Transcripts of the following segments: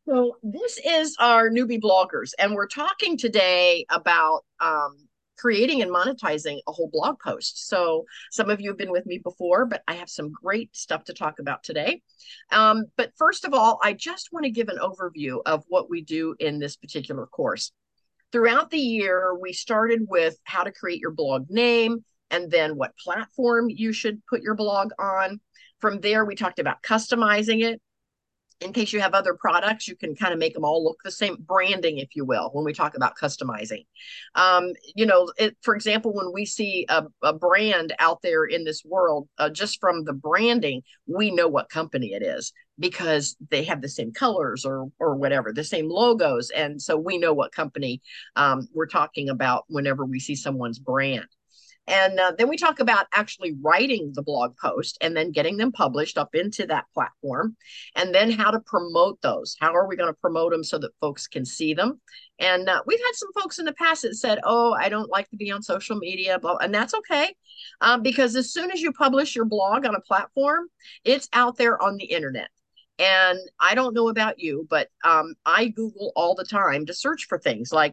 So this is our newbie bloggers, and we're talking today about creating and monetizing a whole blog post. So some of you have been with me before, but I have some great stuff to talk about today. But first of all, I just want to give an overview of what we do in this particular course. Throughout the year, we started with how to create your blog name and then what platform you should put your blog on. From there, we talked about customizing it in case you have other products, you can kind of make them all look the same, branding, if you will, when we talk about customizing. For example, when we see a brand out there in this world, just from the branding, we know what company it is because they have the same colors or whatever, the same logos. And so we know what company we're talking about whenever we see someone's brand. And then we talk about actually writing the blog post and then getting them published up into that platform. And then how to promote those. How are we going to promote them so that folks can see them? And we've had some folks in the past that said, oh, I don't like to be on social media, and that's okay. Because as soon as you publish your blog on a platform, it's out there on the internet. And I don't know about you, but I Google all the time to search for things like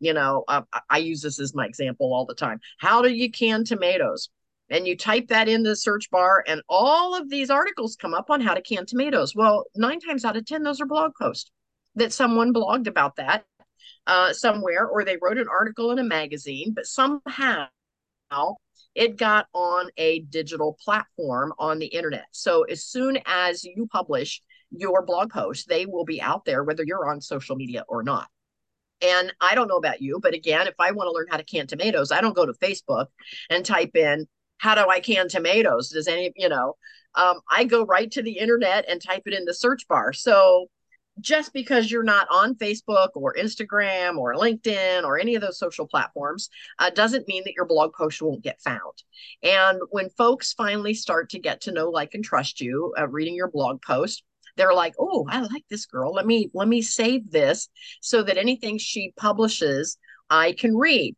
I use this as my example all the time. How do you can tomatoes? And you type that in the search bar, and all of these articles come up on how to can tomatoes. Well, 9 times out of 10, those are blog posts that someone blogged about that somewhere, or they wrote an article in a magazine, but somehow it got on a digital platform on the internet. So as soon as you publish your blog post, they will be out there, whether you're on social media or not. And I don't know about you, but again, if I want to learn how to can tomatoes, I don't go to Facebook and type in, how do I can tomatoes? Does I go right to the internet and type it in the search bar. So just because you're not on Facebook or Instagram or LinkedIn or any of those social platforms doesn't mean that your blog post won't get found. And when folks finally start to get to know, like, and trust you, reading your blog post, they're like, oh, I like this girl. Let me save this so that anything she publishes, I can read.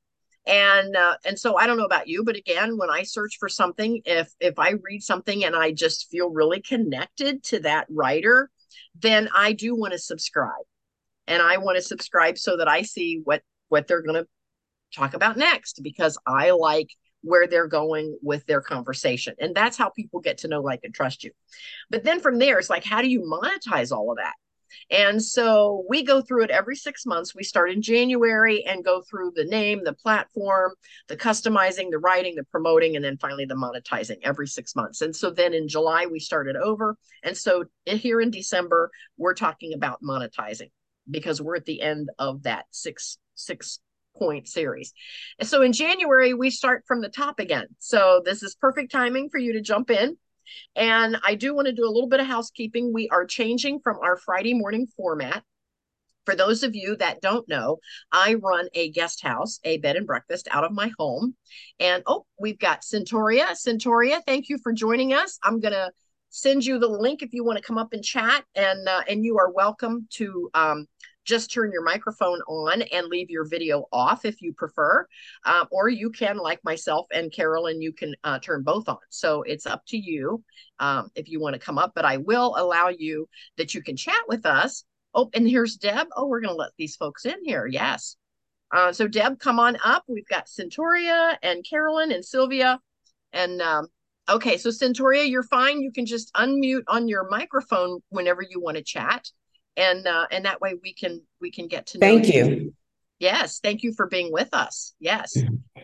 And so I don't know about you, but again, when I search for something, if I read something and I just feel really connected to that writer, then I do want to subscribe. And I want to subscribe so that I see what they're going to talk about next because I like where they're going with their conversation. And that's how people get to know, like, and trust you. But then from there, it's like, how do you monetize all of that? And so we go through it every 6 months. We start in January and go through the name, the platform, the customizing, the writing, the promoting, and then finally the monetizing every 6 months. And so then in July, we started over. And so here in December, we're talking about monetizing because we're at the end of that six point series. And so in January, we start from the top again. So this is perfect timing for you to jump in. And I do want to do a little bit of housekeeping. We are changing from our Friday morning format. For those of you that don't know, I run a guest house, a bed and breakfast out of my home. And oh, we've got Centauria. Centauria, thank you for joining us. I'm going to send you the link if you want to come up and chat. And you are welcome to just turn your microphone on and leave your video off if you prefer. Or you can, like myself and Carolyn, you can turn both on. So it's up to you if you want to come up, but I will allow you that you can chat with us. Oh, and here's Deb. Oh, we're going to let these folks in here. Yes. So Deb, come on up. We've got Centauria and Carolyn and Sylvia. And okay, so Centauria, you're fine. You can just unmute on your microphone whenever you want to chat. And that way we can get to know Thank you. you. Yes, thank you for being with us. Yes.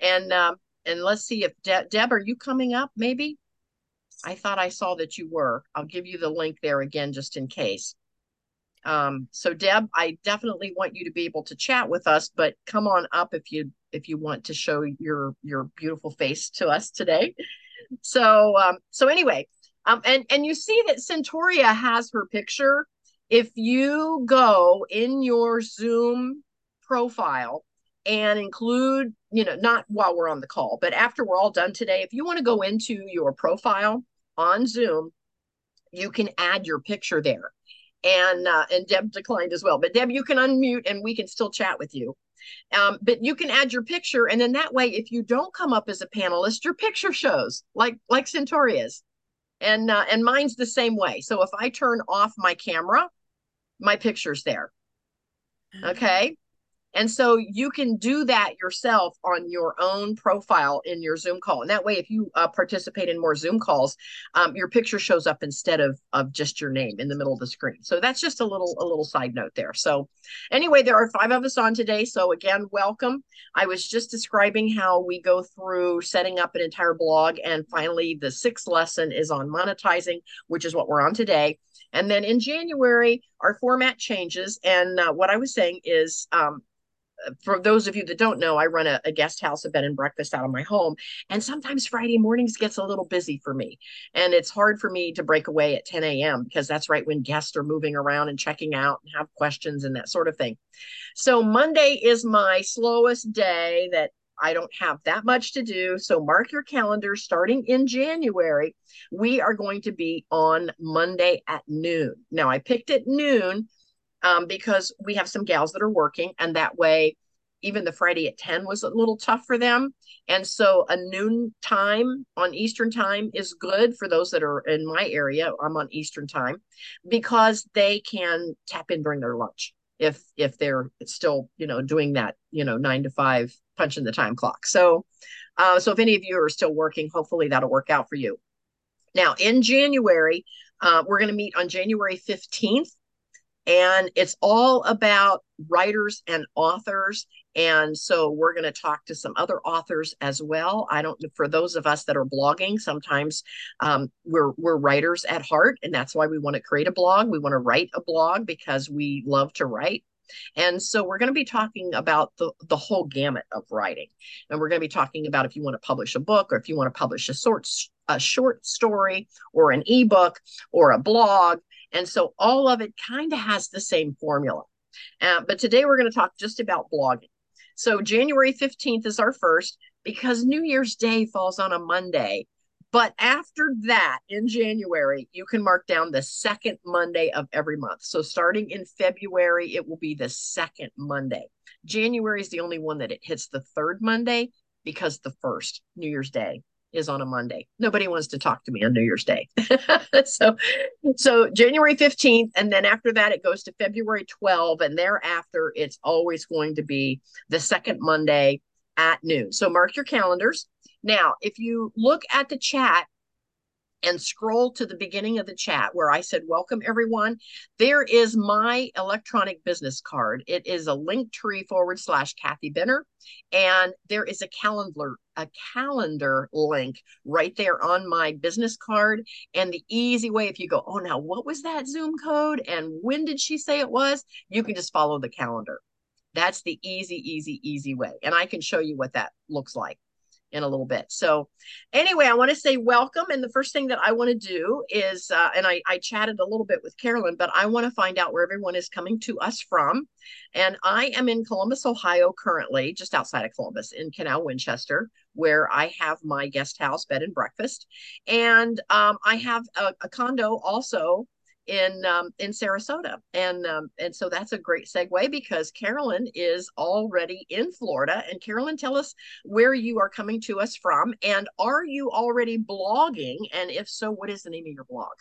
And let's see if Deb, are you coming up maybe? I thought I saw that you were. I'll give you the link there again just in case. So Deb, I definitely want you to be able to chat with us, but come on up if you want to show your beautiful face to us today. So anyway, and you see that Centauria has her picture. If you go in your Zoom profile and include, not while we're on the call, but after we're all done today, if you want to go into your profile on Zoom, you can add your picture there. And Deb declined as well. But Deb, you can unmute and we can still chat with you. But you can add your picture, and then that way, if you don't come up as a panelist, your picture shows like Centauria's, and mine's the same way. So if I turn off my camera, my picture's there. Okay. And so you can do that yourself on your own profile in your Zoom call. And that way, if you participate in more Zoom calls, your picture shows up instead of just your name in the middle of the screen. So that's just a little side note there. So anyway, there are 5 of us on today. So again, welcome. I was just describing how we go through setting up an entire blog. And finally, the 6th lesson is on monetizing, which is what we're on today. And then in January, our format changes. And what I was saying is, for those of you that don't know, I run a guest house, a bed and breakfast out of my home. And sometimes Friday mornings gets a little busy for me. And it's hard for me to break away at 10 a.m. because that's right when guests are moving around and checking out and have questions and that sort of thing. So Monday is my slowest day that I don't have that much to do. So mark your calendar starting in January. We are going to be on Monday at noon. Now, I picked at noon because we have some gals that are working, and that way even the Friday at 10 was a little tough for them. And so a noon time on Eastern time is good for those that are in my area. I'm on Eastern time because they can tap in during their lunch if they're still, doing that, 9 to 5 punching the time clock. So so if any of you are still working, hopefully that'll work out for you. Now in January, we're going to meet on January 15th. And it's all about writers and authors. And so we're going to talk to some other authors as well. I don't, for those of us that are blogging, sometimes we're writers at heart, and that's why we want to create a blog. We want to write a blog because we love to write. And so we're going to be talking about the whole gamut of writing. And we're going to be talking about if you want to publish a book, or if you want to publish a short story or an ebook or a blog. And so all of it kind of has the same formula. But today we're going to talk just about blogging. So January 15th is our first because New Year's Day falls on a Monday. But after that, in January, you can mark down the second Monday of every month. So starting in February, it will be the second Monday. January is the only one that it hits the third Monday because the first, New Year's Day, is on a Monday. Nobody wants to talk to me on New Year's Day. so January 15th, and then after that, it goes to February 12th, and thereafter, it's always going to be the second Monday at noon. So mark your calendars. Now, if you look at the chat and scroll to the beginning of the chat where I said, welcome everyone, there is my electronic business card. It is a Linktree/Kathy Benner. And there is a calendar link right there on my business card. And the easy way, if you go, oh, now what was that Zoom code? And when did she say it was? You can just follow the calendar. That's the easy way. And I can show you what that looks like in a little bit. So anyway, I want to say welcome. And the first thing that I want to do is, and I chatted a little bit with Carolyn, but I want to find out where everyone is coming to us from. And I am in Columbus, Ohio, currently, just outside of Columbus in Canal Winchester, where I have my guest house, bed and breakfast. And I have a condo also in Sarasota, and so that's a great segue because Carolyn is already in Florida. And Carolyn, tell us where you are coming to us from, and are you already blogging? And if so, what is the name of your blog?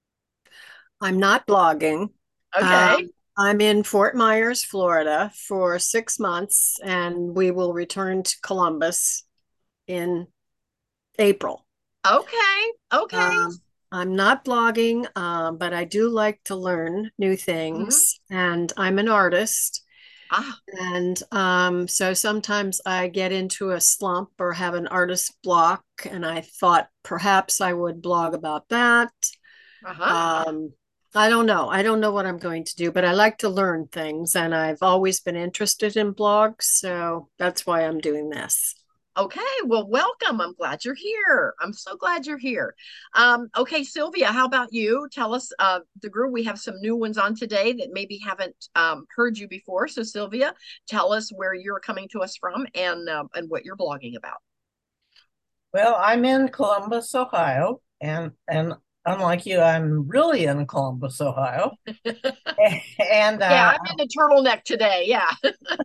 I'm not blogging. Okay. I'm in Fort Myers, Florida for 6 months, and we will return to Columbus in April. Okay. Okay. Um, I'm not blogging, but I do like to learn new Mhm. things, and I'm an artist. Ah. And so sometimes I get into a slump or have an artist block, and I thought perhaps I would blog about that. Uh-huh. Um, I don't know. I don't know what I'm going to do, but I like to learn things, and I've always been interested in blogs, so that's why I'm doing this. Okay, well, welcome. I'm glad you're here. I'm so glad you're here. Okay, Sylvia, how about you? Tell us, the group, we have some new ones on today that maybe haven't heard you before. So, Sylvia, tell us where you're coming to us from and what you're blogging about. Well, I'm in Columbus, Ohio, and unlike you, I'm really in Columbus, Ohio. And Yeah, I'm in the turtleneck today. Yeah.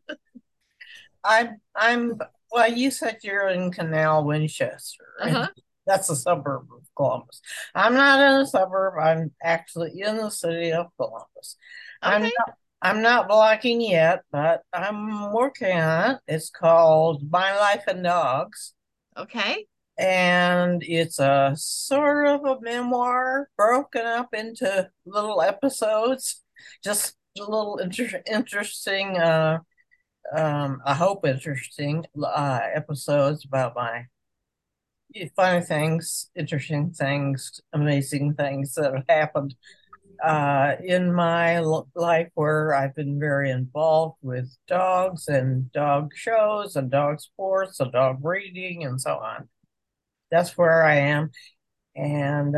I'm well, you said you're in Canal Winchester. Uh-huh. That's a suburb of Columbus. I'm not in a suburb. I'm actually in the city of Columbus. I'm Okay. not, I'm not blogging yet, but I'm working on it. It's called My Life and Dogs, Okay. and it's a sort of a memoir broken up into little episodes, just little interesting, I hope interesting episodes about my funny things, interesting things, amazing things that have happened in my life where I've been very involved with dogs and dog shows and dog sports and dog breeding and so on. That's where I am. And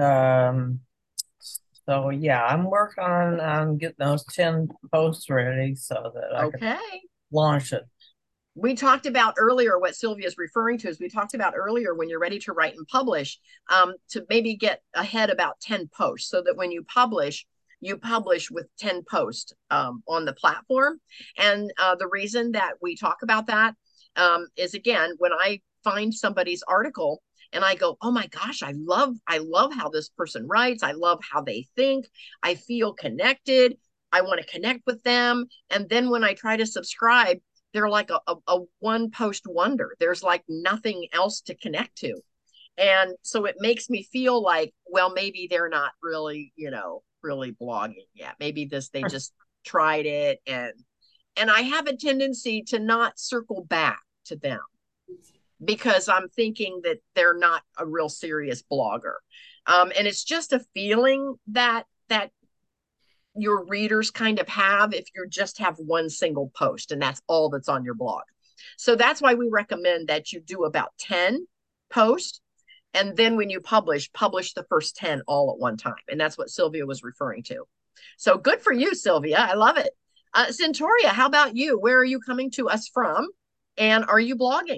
so, yeah, I'm working on getting those 10 posts ready so that I can Okay. launch it. We talked about earlier what Sylvia is referring to is we talked about earlier when you're ready to write and publish, to maybe get ahead about 10 posts so that when you publish with 10 posts on the platform. And the reason that we talk about that is, again, when I find somebody's article and I go, oh my gosh, I love how this person writes. I love how they think. I feel connected. I want to connect with them. And then when I try to subscribe, they're like a one post wonder. There's like nothing else to connect to. And so it makes me feel like, well, maybe they're not really, really blogging yet. Maybe they just tried it, and I have a tendency to not circle back to them because I'm thinking that they're not a real serious blogger. And it's just a feeling that your readers kind of have if you just have one single post and that's all that's on your blog. So that's why we recommend that you do about 10 posts. And then when you publish the first 10 all at one time. And that's what Sylvia was referring to. So good for you, Sylvia. I love it. Centauria, how about you? Where are you coming to us from? And are you blogging?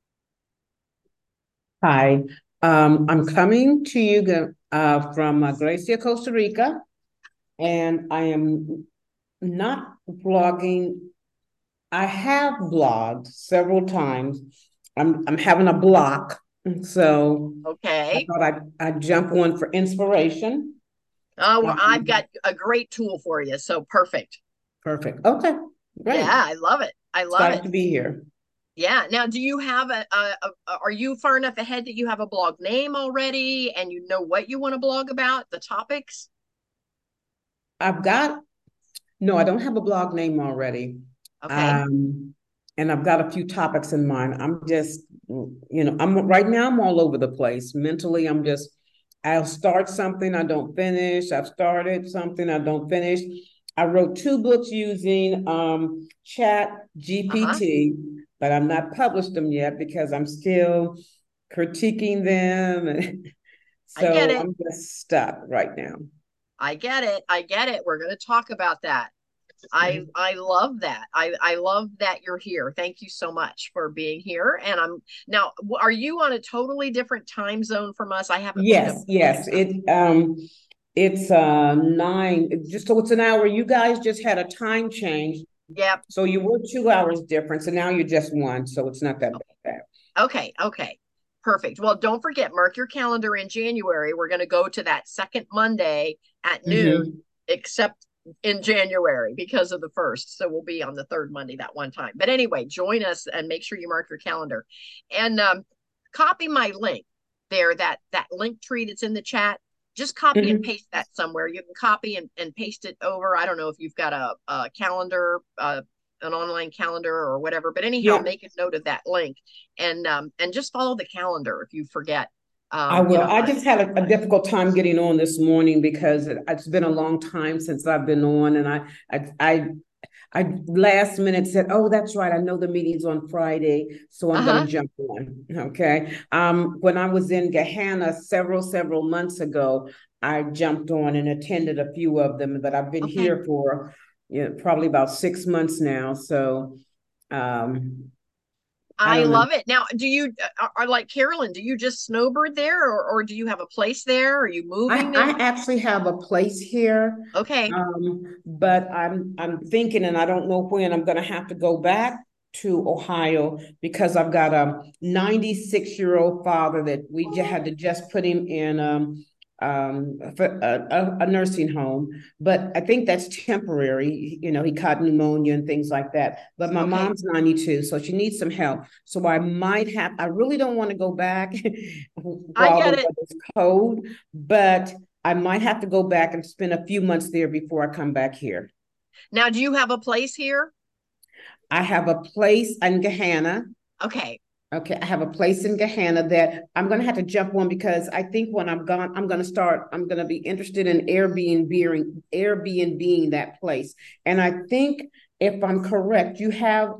Hi, I'm coming to you from Gracia, Costa Rica, and I am not blogging. I have blogged several times. I'm having a block, so I Okay. thought I'd jump on for inspiration. Well, I've Um, got a great tool for you. So perfect. Perfect. Okay, Yeah, great. I love it. I love Excited it. to be here. Yeah. Now, do you have are you far enough ahead that you have a blog name already and you know what you want to blog about, the topics? I've got No, I don't have a blog name already. Okay. Um, and I've got a few topics in mind. I'm right now, I'm all over the place. Mentally, I'll start something, I don't finish. I've started something, I don't finish. I wrote 2 books using Chat Uh-huh. GPT, but I'm not published them yet because I'm still critiquing them. I get So it. I'm just stuck right now. I get it. I get it. We're going to talk about that. I love that. I love that you're here. Thank you so much for being here. And I'm now, are you on a totally different time zone from us? I haven't looked up Yes, yes. It's 9, just so it's an hour. You guys just had a time change. Yep. So you were 2 hours difference, and now you're just one. So it's not that bad. Okay. Okay. Perfect. Well, don't forget, mark your calendar in January. We're going to go to that second Monday at noon, Hmm. except in January because of the first. So we'll be on the third Monday that one time. But anyway, join us and make sure you mark your calendar and copy my link there, that link tree that's in the chat. Just copy and Hmm. paste that somewhere. You can copy and paste it over. I don't know if you've got a calendar, an online calendar or whatever, but anyhow, Yeah, make a note of that link and just follow the calendar if you forget. I will. I When just had a difficult time getting on this morning because it's been a long time since I've been on, and I last minute said, "Oh, that's right. I know the meeting's on Friday, so I'm going to uh-huh. jump on." Okay. When I was in Gahanna several months ago, I jumped on and attended a few of them, but I've been Okay. here for probably about 6 months now. So um, I I don't know. love it. Now, do you are like Carolyn, do you just snowbird there or do you have a place there? Are you moving there? I actually have a place here, Okay. but I'm thinking, and I don't know when I'm going to have to go back. to Ohio because I've got a 96-year-old father that we had to just put him in a nursing home, but I think that's temporary. You know, he caught pneumonia and things like that. But my mom's 92, so she needs some help. So I really don't want to go back while the weather's cold, but I might have to go back and spend a few months there before I come back here. Now, do you have a place here? I have a place in Gahanna. Okay. Okay, I have a place in Gahanna that I'm going to have to jump on because I think when I'm gone, I'm going to be interested in Airbnb that place. And I think if I'm correct, you have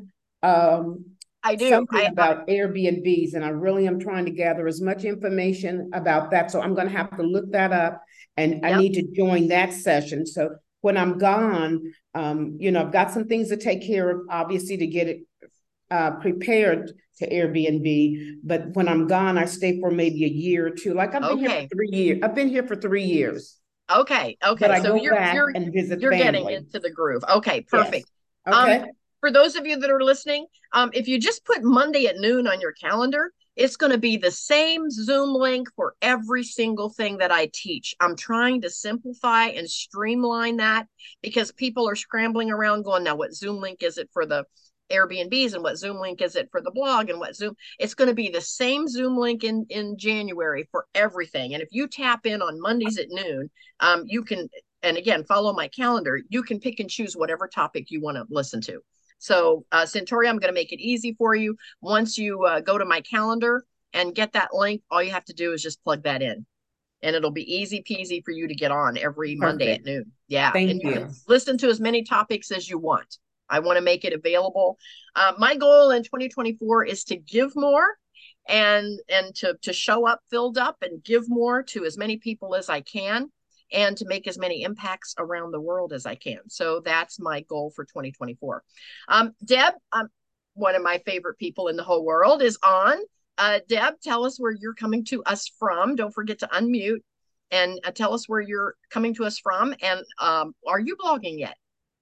I do. something about Airbnbs, and I really am trying to gather as much information about that. So I'm going to have to look that up, and I need to join that session. So when I'm gone, you know, I've got some things to take care of, obviously, to get it prepared to Airbnb. But when I'm gone, I stay for maybe a year or two. Like I've been here for 3 years. I've been here for 3 years. Okay. But I go back and visit you're family. Getting into the groove. Okay, perfect. Yes. Okay. For those of you that are listening, if you just put Monday at noon on your calendar, it's going to be the same Zoom link for every single thing that I teach. I'm trying to simplify and streamline that because people are scrambling around going, now what Zoom link is it for the Airbnbs and what Zoom link is it for the blog and what Zoom? It's going to be the same Zoom link in January for everything. And if you tap in on Mondays at noon, you can, and again, follow my calendar, you can pick and choose whatever topic you want to listen to. So Centauri, I'm going to make it easy for you. Once you go to my calendar and get that link, all you have to do is just plug that in. And it'll be easy peasy for you to get on every Monday at noon. Yeah. Thank you. You can listen to as many topics as you want. I want to make it available. My goal in 2024 is to give more and to show up filled up and give more to as many people as I can and to make as many impacts around the world as I can. So that's my goal for 2024. Deb, one of my favorite people in the whole world is on. Deb, tell us where you're coming to us from. Don't forget to unmute and tell us where you're coming to us from. And are you blogging yet?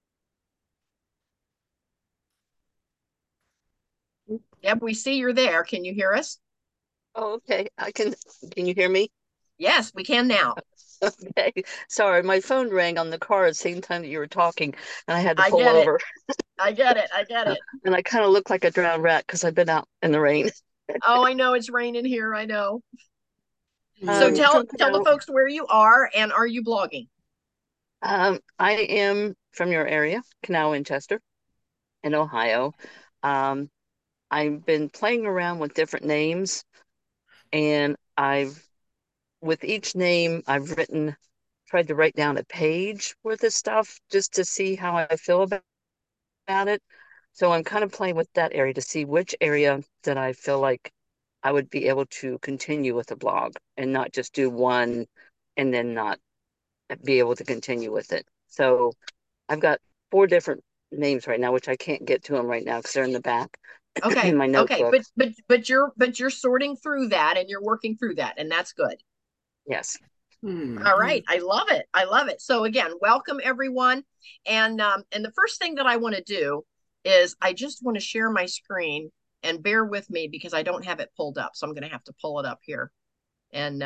Deb, we see you're there. Can you hear us? Oh, okay. Can you hear me? Yes, we can now. Okay. Sorry, my phone rang on the car at the same time that you were talking, and I had to pull over. I get it. And I kind of look like a drowned rat because I've been out in the rain. Oh, I know it's raining here. I know. So tell the folks where you are and are you blogging? I am from your area, Canal Winchester in Ohio. I've been playing around with different names, and with each name, I've tried to write down a page worth of stuff just to see how I feel about it. So I'm kind of playing with that area to see which area that I feel like I would be able to continue with the blog and not just do one and then not be able to continue with it. So I've got 4 different names right now, which I can't get to them right now because they're in the back. Okay. In my notebook. Okay. But you're sorting through that and you're working through that, and that's good. Yes. All right. I love it. So again, welcome everyone. And the first thing that I want to do is I just want to share my screen, and bear with me because I don't have it pulled up. So I'm going to have to pull it up here. And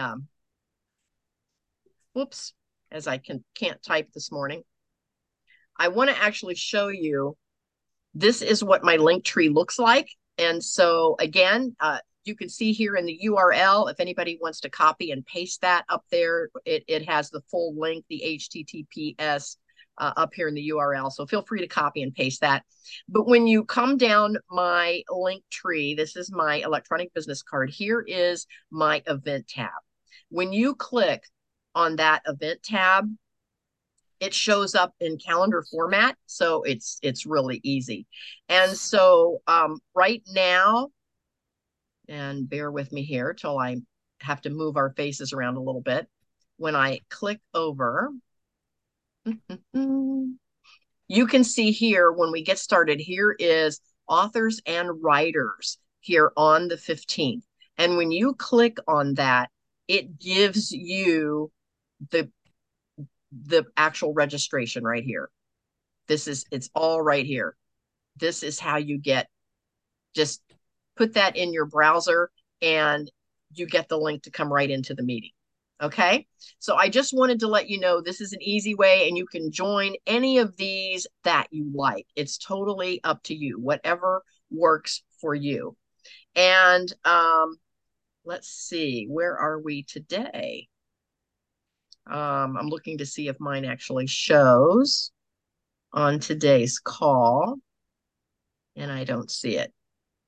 whoops, as I can't type this morning. I want to actually show you, this is what my link tree looks like. And so again, you can see here in the URL, if anybody wants to copy and paste that up there, it has the full link, the HTTPS up here in the URL. So feel free to copy and paste that. But when you come down my link tree, this is my electronic business card. Here is my event tab. When you click on that event tab, it shows up in calendar format. So it's really easy. And so right now, and bear with me here till I have to move our faces around a little bit. When I click over, you can see here when we get started, here is authors and writers here on the 15th. And when you click on that, it gives you the actual registration right here. It's all right here. This is how you get Just put that in your browser and you get the link to come right into the meeting. Okay. So I just wanted to let you know this is an easy way and you can join any of these that you like. It's totally up to you, whatever works for you. And let's see, where are we today? I'm looking to see if mine actually shows on today's call, and I don't see it.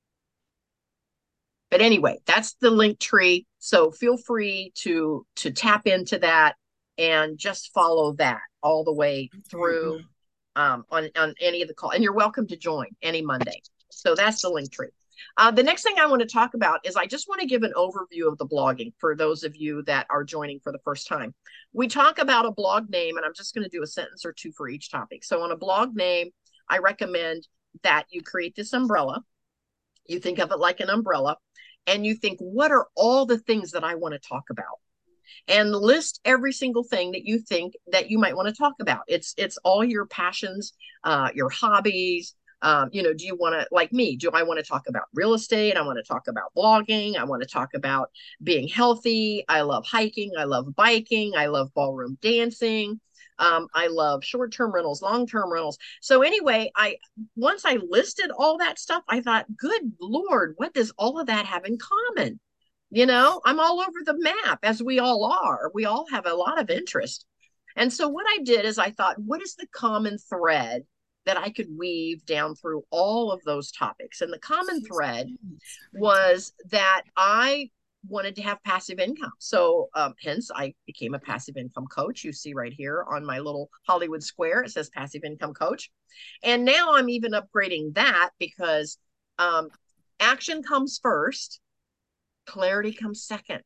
But anyway, that's the link tree. So feel free to tap into that and just follow that all the way through on any of the call. And you're welcome to join any Monday. So that's the link tree. The next thing I want to talk about is I just want to give an overview of the blogging for those of you that are joining for the first time. We talk about a blog name, and I'm just going to do a sentence or two for each topic. So on a blog name, I recommend that you create this umbrella. You think of it like an umbrella, and you think, what are all the things that I want to talk about? And list every single thing that you think that you might want to talk about. It's all your passions, your hobbies. Do you want to, like me, do I want to talk about real estate? I want to talk about blogging. I want to talk about being healthy. I love hiking. I love biking. I love ballroom dancing. I love short-term rentals, long-term rentals. So anyway, once I listed all that stuff, I thought, good Lord, what does all of that have in common? I'm all over the map, as we all are. We all have a lot of interest. And so what I did is I thought, what is the common thread that I could weave down through all of those topics? And the common thread was that I wanted to have passive income. So hence I became a passive income coach. You see right here on my little Hollywood square, it says passive income coach. And now I'm even upgrading that because action comes first, clarity comes second.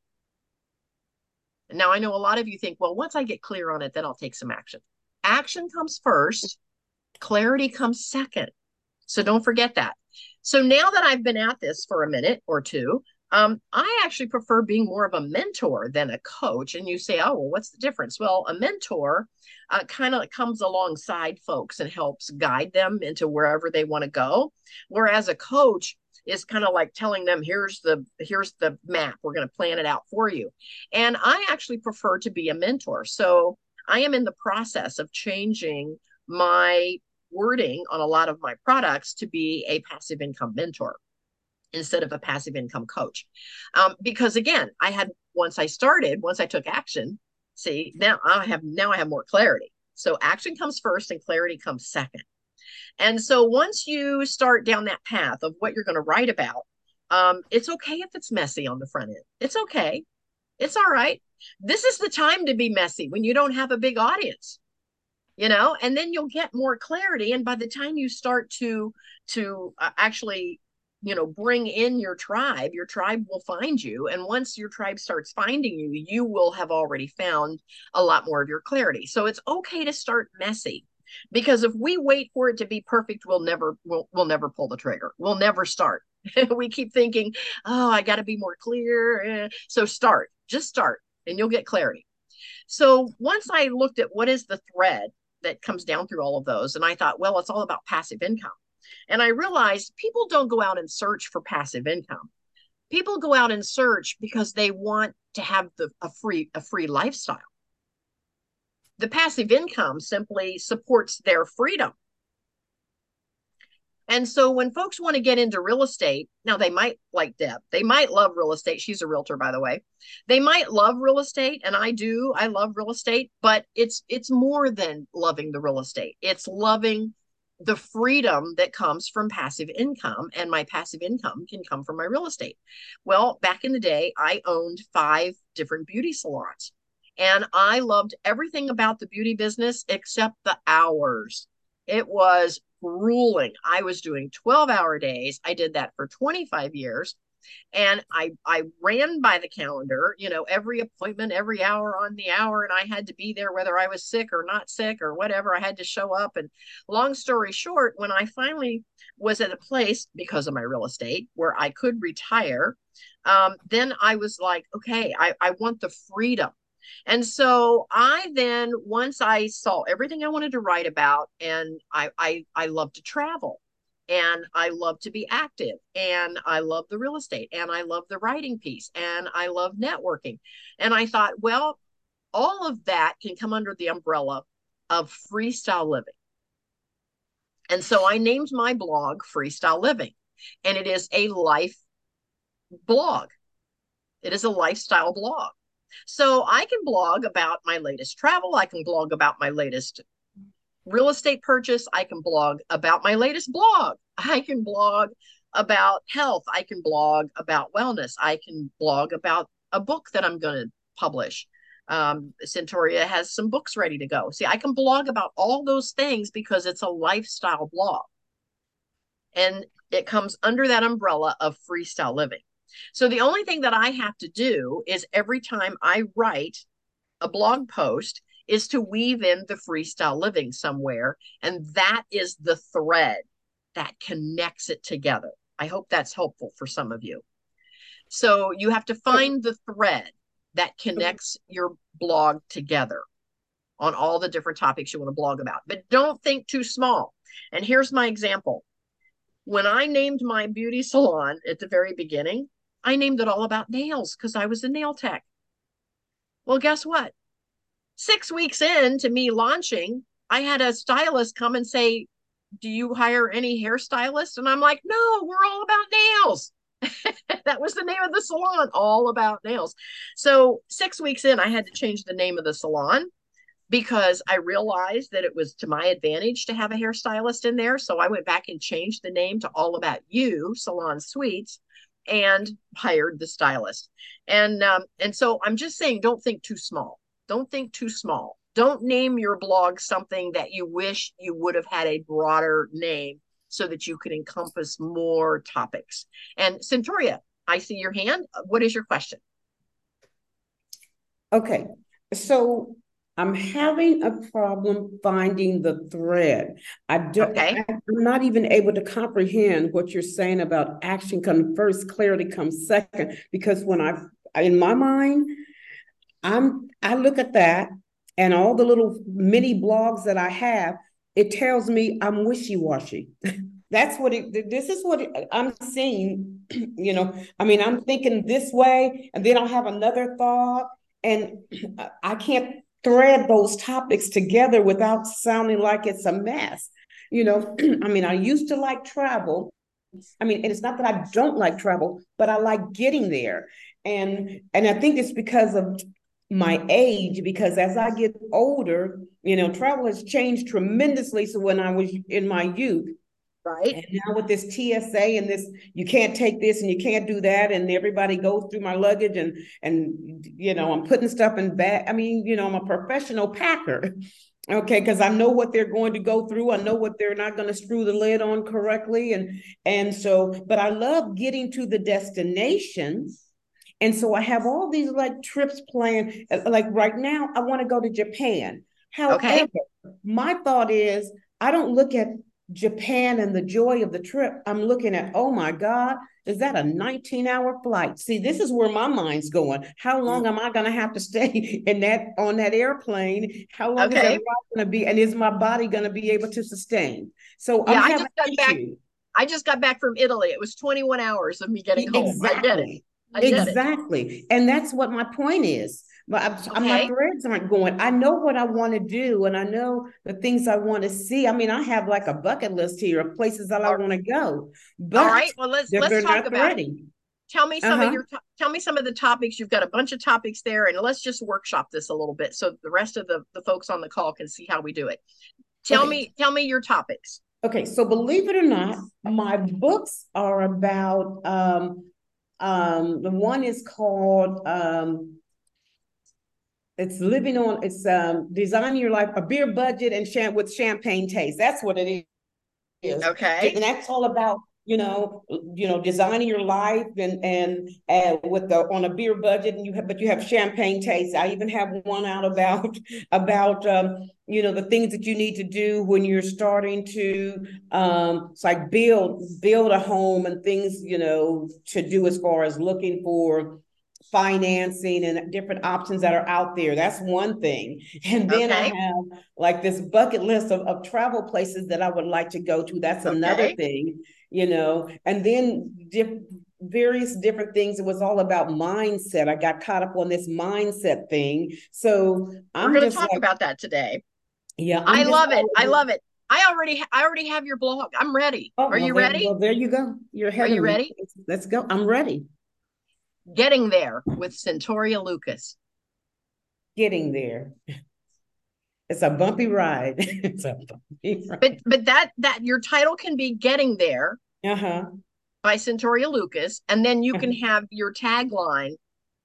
Now I know a lot of you think, well, once I get clear on it, then I'll take some action. Action comes first, clarity comes second. So don't forget that. So now that I've been at this for a minute or two, I actually prefer being more of a mentor than a coach. And you say, oh, well, what's the difference? Well, a mentor kind of comes alongside folks and helps guide them into wherever they want to go. Whereas a coach is kind of like telling them, here's the map. We're going to plan it out for you. And I actually prefer to be a mentor. So I am in the process of changing my wording on a lot of my products to be a passive income mentor instead of a passive income coach. Because again, once I took action, see, now I have more clarity. So action comes first and clarity comes second. And so once you start down that path of what you're going to write about, it's okay if it's messy on the front end. It's okay. It's all right. This is the time to be messy when you don't have a big audience, and then you'll get more clarity. And by the time you start to actually bring in your tribe will find you. And once your tribe starts finding you, you will have already found a lot more of your clarity. So it's okay to start messy, because if we wait for it to be perfect, we'll never pull the trigger. We'll never start. We keep thinking, oh, I got to be more clear. So just start and you'll get clarity. So once I looked at what is the thread that comes down through all of those, and I thought, well, it's all about passive income. And I realized people don't go out and search for passive income. People go out and search because they want to have a free lifestyle. The passive income simply supports their freedom. And so when folks want to get into real estate, now they might, like Deb, they might love real estate. She's a realtor, by the way. They might love real estate, and I love real estate, but it's more than loving the real estate. It's loving the freedom that comes from passive income, and my passive income can come from my real estate. Well, back in the day, I owned 5 different beauty salons, and I loved everything about the beauty business except the hours. It was grueling. I was doing 12-hour days. I did that for 25 years. And I ran by the calendar, every appointment, every hour on the hour. And I had to be there whether I was sick or not sick or whatever. I had to show up. And long story short, when I finally was at a place, because of my real estate, where I could retire, then I was like, okay, I want the freedom. And so once I saw everything I wanted to write about, and I love to travel. and I love to be active, and I love the real estate, and I love the writing piece, and I love networking. And I thought, well, all of that can come under the umbrella of freestyle living. And so I named my blog Freestyle Living, and it is a life blog. It is a lifestyle blog. So I can blog about my latest travel. I can blog about my latest real estate purchase. I can blog about my latest blog. I can blog about health. I can blog about wellness. I can blog about a book that I'm going to publish. Centauria has some books ready to go. See, I can blog about all those things because it's a lifestyle blog. And it comes under that umbrella of freestyle living. So the only thing that I have to do is every time I write a blog post is to weave in the freestyle living somewhere. And that is the thread that connects it together. I hope that's helpful for some of you. So you have to find the thread that connects your blog together on all the different topics you want to blog about. But don't think too small. And here's my example. When I named my beauty salon at the very beginning, I named it all about nails because I was a nail tech. Well, guess what? 6 weeks into me launching, I had a stylist come and say, do you hire any hairstylists? And I'm like, no, we're all about nails. That was the name of the salon, all about nails. So 6 weeks in, I had to change the name of the salon because I realized that it was to my advantage to have a hairstylist in there. So I went back and changed the name to All About You Salon Suites and hired the stylist. And so I'm just saying, don't think too small. Don't think too small. Don't name your blog something that you wish you would have had a broader name so that you could encompass more topics. And Centauria, I see your hand. What is your question? Okay, so I'm having a problem finding the thread. I'm not even able to comprehend what you're saying about action comes first, clarity comes second, because when in my mind, I look at that and all the little mini blogs that I have, it tells me I'm wishy-washy. This is what I'm seeing, I'm thinking this way, and then I'll have another thought, and I can't thread those topics together without sounding like it's a mess. I used to like travel. And it's not that I don't like travel, but I like getting there. And I think it's because of my age, because as I get older, travel has changed tremendously. So when I was in my youth, right, and now with this TSA and this, you can't take this and you can't do that, and everybody goes through my luggage, and I'm putting stuff in bag. I'm a professional packer. Okay, because I know what they're going to go through. I know what they're not going to screw the lid on correctly, and so. But I love getting to the destinations. And so I have all these trips planned. Like right now, I want to go to Japan. However, my thought is I don't look at Japan and the joy of the trip. I'm looking at, oh my God, is that a 19-hour flight? See, this is where my mind's going. How long am I going to have to stay on that airplane? How long is that going to be? And is my body going to be able to sustain? So yeah, I just got back from Italy. It was 21 hours of me getting home. Exactly. Exactly. And that's what my point is. But my threads aren't going. I know what I want to do, and I know the things I want to see. I have like a bucket list here of places that I want to go. But all right, well, let's talk about it. Tell me some of the topics. You've got a bunch of topics there, and let's just workshop this a little bit so the rest of the folks on the call can see how we do it. Tell me your topics. Okay, so believe it or not, my books are about the one is called Designing Your Life, a beer budget and with champagne taste. That's what it is. Okay. And that's all about, designing your life and on a beer budget, and you have champagne taste. I even have one out about the things that you need to do when you're starting to it's like build a home, and things to do as far as looking for financing and different options that are out there. That's one thing. And then I Okay. have like this bucket list of travel places that I would like to go to. That's another Okay. thing, and then various different things. It was all about mindset. I got caught up on this mindset thing. So We're I'm going to just talk like, about that today. yeah, I I'm just love it. I already, love it. I already have your blog. I'm ready. oh, Are well, you ready? there you go. You're Are ahead of you me. ready? Let's go. I'm ready. Getting there with Centauria Lucas. Getting there. It's a bumpy ride. It's a bumpy ride. But that your title can be Getting There Uh-huh. by Centauria Lucas, and then you can have your tagline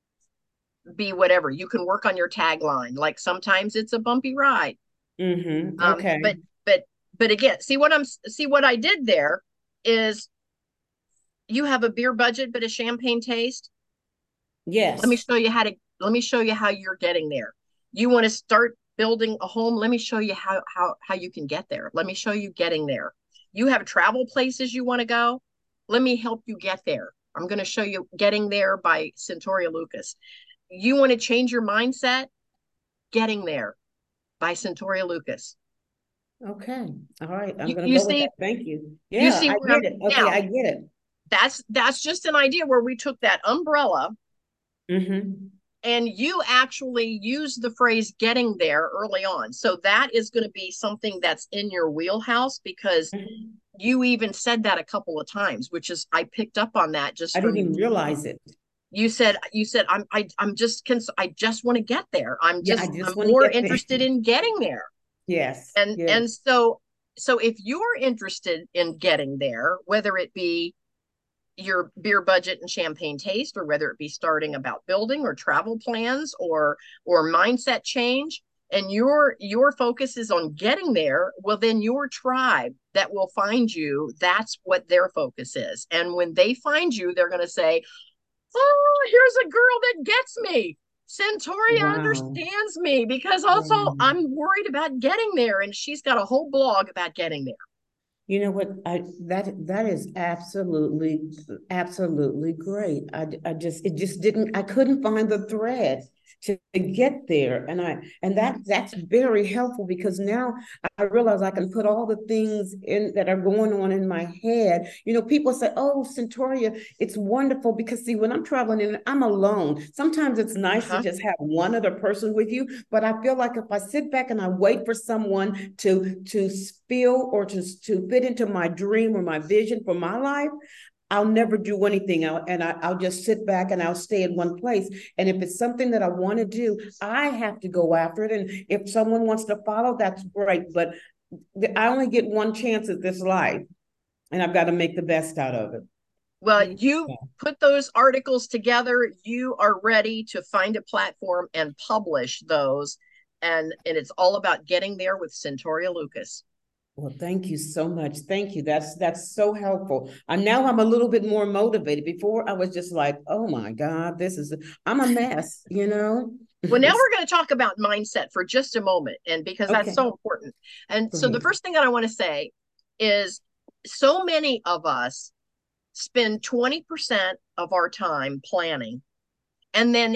be whatever. You can work on your tagline. Like sometimes it's a bumpy ride. Mm-hmm. Um, Okay. but but but again, see what I did there is you have a beer budget but a champagne taste. Let me Yes. show you how to let me show you how you're getting there. You want to start building a home? Let me show you how you can get there. Let me show you getting there. You have travel places you want to go? Let me help you get there. I'm going to show you Getting There by Centauria Lucas. You want to change your mindset? Getting There by Centauria Lucas. Okay. All right. I'm You gonna you go with see that. Thank you. you Yeah, see I where I'm get it. Okay, now. I get it. That's just an idea where we took that umbrella Mm-hmm. and you actually use the phrase getting there early on. So that is going to be something that's in your wheelhouse because Mm-hmm. you even said that a couple of times, which is I picked up on that just I didn't from even realize it. you said I'm just I just want to get there. Yeah, I I'm just want to more get there. interested in getting there. Yes, And yes. so if you're interested in getting there, whether it be your beer budget and champagne taste, or whether it be starting about building or travel plans or mindset change, and your focus is on getting there, well then your tribe that will find you, that's what their focus is. And when they find you, they're going to say, oh, here's a girl that gets me. Centauria Wow. understands me because also Wow. I'm worried about getting there, and she's got a whole blog about getting there. You know what? That is absolutely great. It just didn't, I couldn't find the thread to get there. And that's very helpful because now I realize I can put all the things in that are going on in my head. People say, oh, Centauria, it's wonderful because see, when I'm traveling and I'm alone, sometimes it's nice to Uh-huh. just have one other person with you. But I feel like if I sit back and I wait for someone to feel or to fit into my dream or my vision for my life, I'll never do anything. I'll just sit back and I'll stay in one place. And if it's something that I want to do, I have to go after it. And if someone wants to follow, that's great. But I only get one chance at this life, and I've got to make the best out of it. Well, you put those articles together, you are ready to find a platform and publish those. And it's all about getting there with Centauria Lucas. Well, thank you so much. Thank you. That's so helpful. And now I'm a little bit more motivated. Before I was just like, oh my God, I'm a mess. Well, now we're going to talk about mindset for just a moment, and because that's Okay, so important. And go so the ahead. first thing that I want to say is so many of us spend 20% of our time planning and then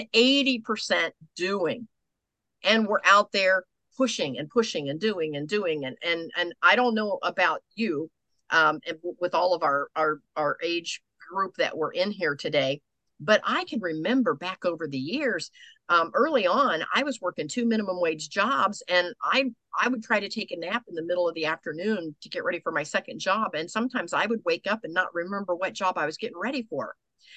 80% doing. And we're out there pushing and pushing and doing and doing. And I don't know about you, with all of our age group that we're in here today, but I can remember back over the years, early on, I was working two minimum wage jobs, and I would try to take a nap in the middle of the afternoon to get ready for my second job. And sometimes I would wake up and not remember what job I was getting ready for.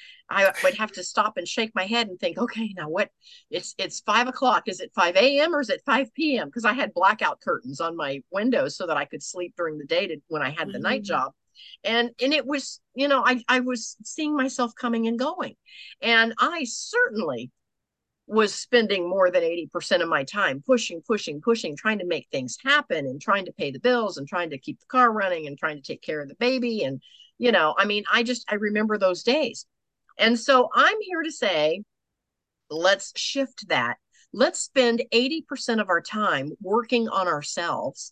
I would have to stop and shake my head and think, okay, now what? It's 5 o'clock. Is it 5 a.m. or is it 5 p.m.? Because I had blackout curtains on my windows so that I could sleep during the day when I had the night Mhm. job. And it was, I was seeing myself coming and going. And I certainly was spending more than 80% of my time pushing, pushing, pushing, trying to make things happen and trying to pay the bills and trying to keep the car running and trying to take care of the baby. And, I mean, I remember those days. And so I'm here to say, let's shift that. Let's spend 80% of our time working on ourselves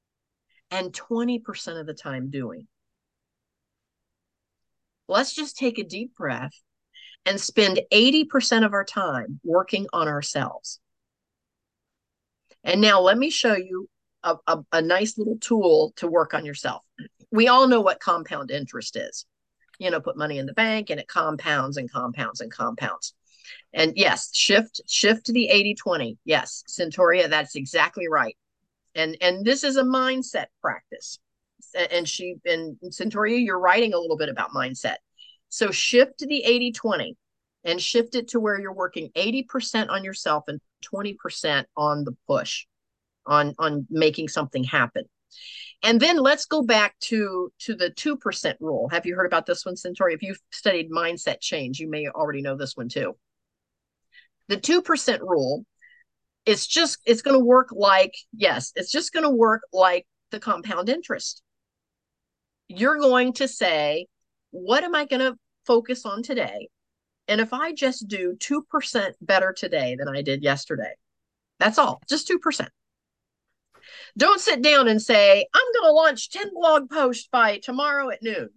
and 20% of the time doing. Let's just take a deep breath and spend 80% of our time working on ourselves. And now let me show you a nice little tool to work on yourself. We all know what compound interest is. You know, put money in the bank and it compounds and compounds and compounds. And yes, shift to the 80-20. Yes, Centauria, that's exactly right. And this is a mindset practice. And Centauria, you're writing a little bit about mindset. So shift to the 80-20 and shift it to where you're working 80% on yourself and 20% on the push, on making something happen. And then let's go back to the 2% rule. Have you heard about this one, Centauria? If you've studied mindset change, you may already know this one too. The 2% rule is it's going to work like, yes, it's just going to work like the compound interest. You're going to say, what am I going to focus on today? And if I just do 2% better today than I did yesterday, that's all, just 2%. Don't sit down and say, I'm going to launch 10 blog posts by tomorrow at noon.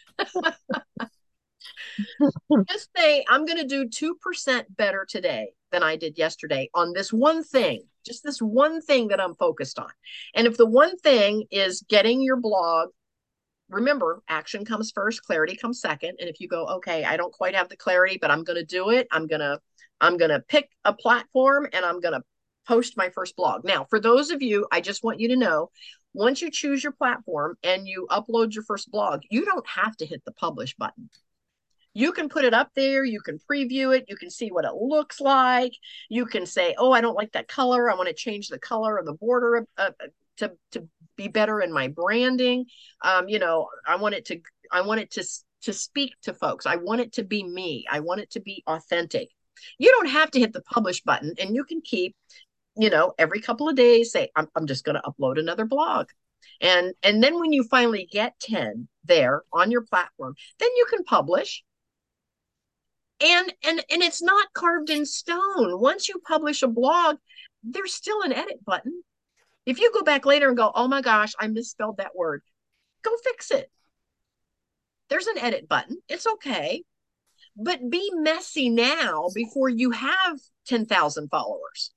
Just say, I'm going to do 2% better today than I did yesterday on this one thing, just this one thing that I'm focused on. And if the one thing is getting your blog, remember, action comes first, clarity comes second. And if you go, okay, I don't quite have the clarity, but I'm going to do it. I'm going to pick a platform and I'm going to post my first blog. Now, for those of you, I just want you to know, once you choose your platform and you upload your first blog, you don't have to hit the publish button. You can put it up there. You can preview it. You can see what it looks like. You can say, oh, I don't like that color. I want to change the color of the border to be better in my branding. You know, I want it to speak to folks. I want it to be me. I want it to be authentic. You don't have to hit the publish button, and you can keep, you know, every couple of days say, I'm just going to upload another blog. And then when you finally get 10 there on your platform, then you can publish. And it's not carved in stone. Once you publish a blog, there's still an edit button. If you go back later and go, oh my gosh, I misspelled that word, go fix it. There's an edit button. It's okay. But be messy now before you have 10,000 followers.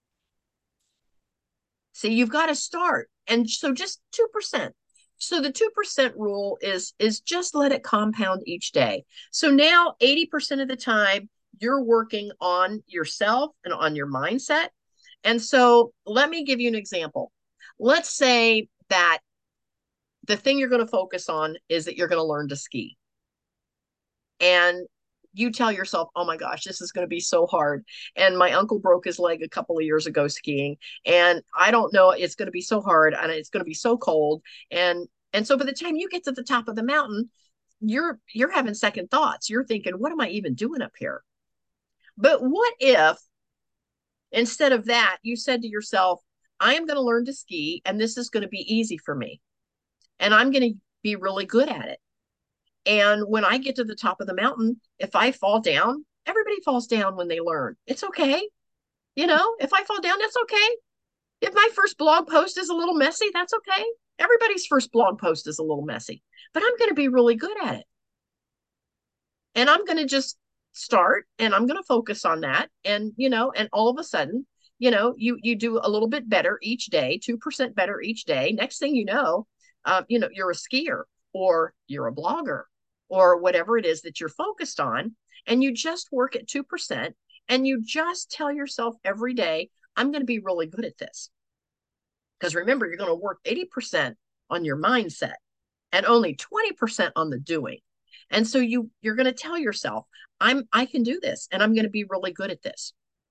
See, you've got to start. And so just 2%. So the 2% rule is just let it compound each day. So now 80% of the time you're working on yourself and on your mindset. And so let me give you an example. Let's say that the thing you're going to focus on is that you're going to learn to ski. And you tell yourself, oh my gosh, this is going to be so hard. And my uncle broke his leg a couple of years ago skiing. And I don't know, it's going to be so hard and it's going to be so cold. And so by the time you get to the top of the mountain, you're having second thoughts. You're thinking, what am I even doing up here? But what if instead of that, you said to yourself, I am going to learn to ski and this is going to be easy for me. And I'm going to be really good at it. And when I get to the top of the mountain, if I fall down, everybody falls down when they learn. It's okay. You know, if I fall down, that's okay. If my first blog post is a little messy, that's okay. Everybody's first blog post is a little messy, but I'm going to be really good at it. And I'm going to just start and I'm going to focus on that. And, you know, and all of a sudden, you know, you do a little bit better each day, 2% better each day. Next thing you know, you're a skier or you're a blogger or whatever it is that you're focused on. And you just work at 2% and you just tell yourself every day, I'm going to be really good at this. Because remember, you're going to work 80% on your mindset and only 20% on the doing. And so you're going to tell yourself, I can do this and I'm going to be really good at this.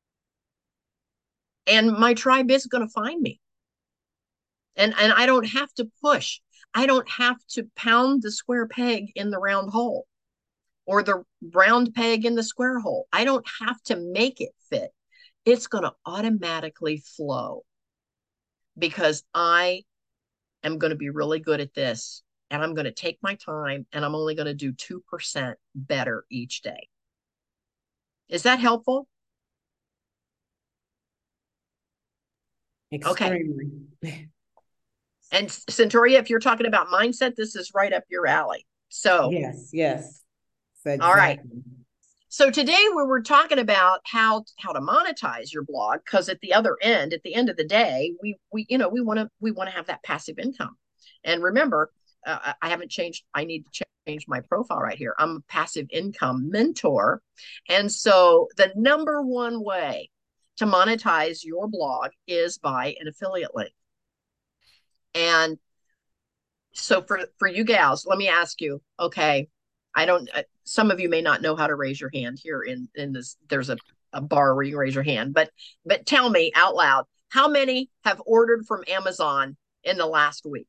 And my tribe is going to find me. And I don't have to push. I don't have to pound the square peg in the round hole or the round peg in the square hole. I don't have to make it fit. It's going to automatically flow because I am going to be really good at this and I'm going to take my time and I'm only going to do 2% better each day. Is that helpful? Extremely. Okay. And Centauria, if you're talking about mindset, this is right up your alley. So yes, exactly. All right. So today we were talking about how to monetize your blog, because at the other end, at the end of the day, we we want to have that passive income. And remember, I haven't changed. I need to change my profile right here. I'm a passive income mentor, and so the number one way to monetize your blog is by an affiliate link. And so for you gals, let me ask you. Okay, I don't. Some of you may not know how to raise your hand here in this. There's a bar where you can raise your hand, but tell me out loud, how many have ordered from Amazon in the last week?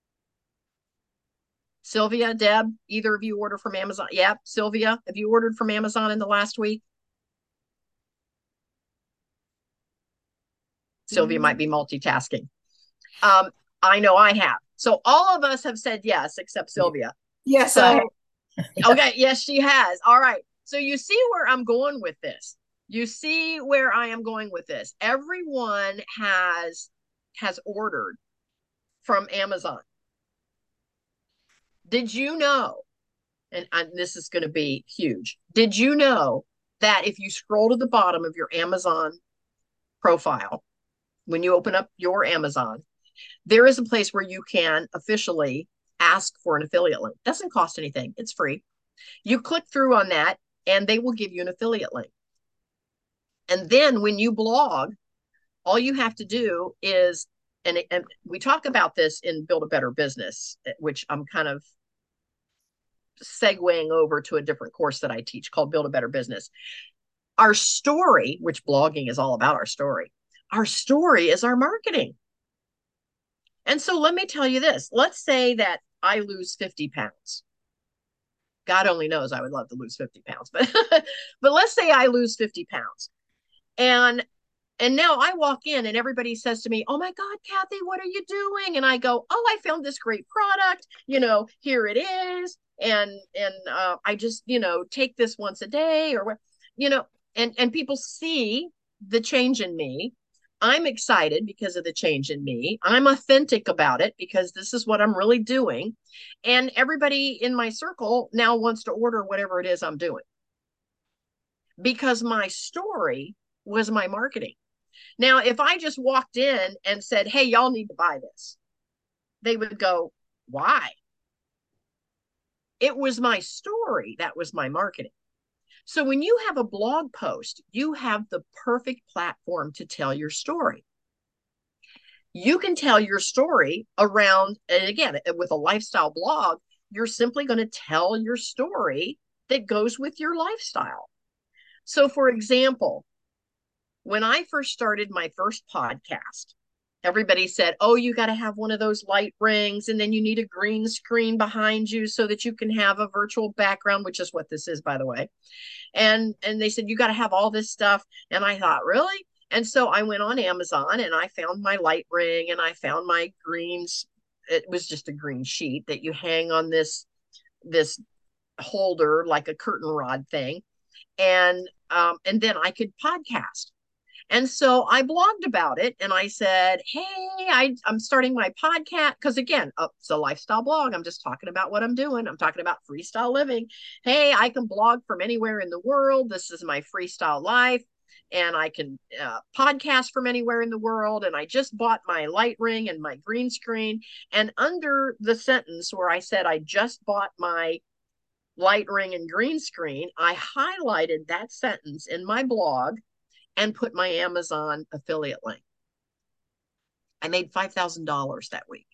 Sylvia, Deb, either of you order from Amazon? Yeah, Sylvia, have you ordered from Amazon in the last week? Sylvia might be multitasking. I know I have. So all of us have said yes, except Sylvia. Yes, so, okay, yes, she has. All right. So you see where I'm going with this. You see where I am going with this. Everyone has ordered from Amazon. Did you know, and this is going to be huge, did you know that if you scroll to the bottom of your Amazon profile, when you open up your Amazon, there is a place where you can officially ask for an affiliate link. It doesn't cost anything. It's free. You click through on that and they will give you an affiliate link. And then when you blog, all you have to do is, and we talk about this in Build a Better Business, which I'm kind of segueing over to a different course that I teach called Build a Better Business. Our story, which blogging is all about, our story is our marketing. And so let me tell you this. Let's say that I lose 50 pounds. God only knows I would love to lose 50 pounds, but let's say I lose 50 pounds. And now I walk in and everybody says to me, "Oh my God, Kathy, what are you doing?" And I go, "Oh, I found this great product. Here it is. And I just, take this once a day or what, and people see the change in me. I'm excited because of the change in me. I'm authentic about it because this is what I'm really doing. And everybody in my circle now wants to order whatever it is I'm doing because my story was my marketing. Now, if I just walked in and said, "Hey, y'all need to buy this," they would go, "Why?" It was my story. That was my marketing. So when you have a blog post, you have the perfect platform to tell your story. You can tell your story around, and again, with a lifestyle blog, you're simply going to tell your story that goes with your lifestyle. So for example, when I first started my first podcast, everybody said, "Oh, you got to have one of those light rings, and then you need a green screen behind you so that you can have a virtual background," which is what this is, by the way. And they said, "You got to have all this stuff." And I thought, really? And so I went on Amazon and I found my light ring and I found my greens. It was just a green sheet that you hang on this holder, like a curtain rod thing. And then I could podcast. And so I blogged about it and I said, "Hey, I'm starting my podcast." Because again, it's a lifestyle blog. I'm just talking about what I'm doing. I'm talking about freestyle living. Hey, I can blog from anywhere in the world. This is my freestyle life. And I can podcast from anywhere in the world. And I just bought my light ring and my green screen. And under the sentence where I said I just bought my light ring and green screen, I highlighted that sentence in my blog and put my Amazon affiliate link. I made $5,000 that week.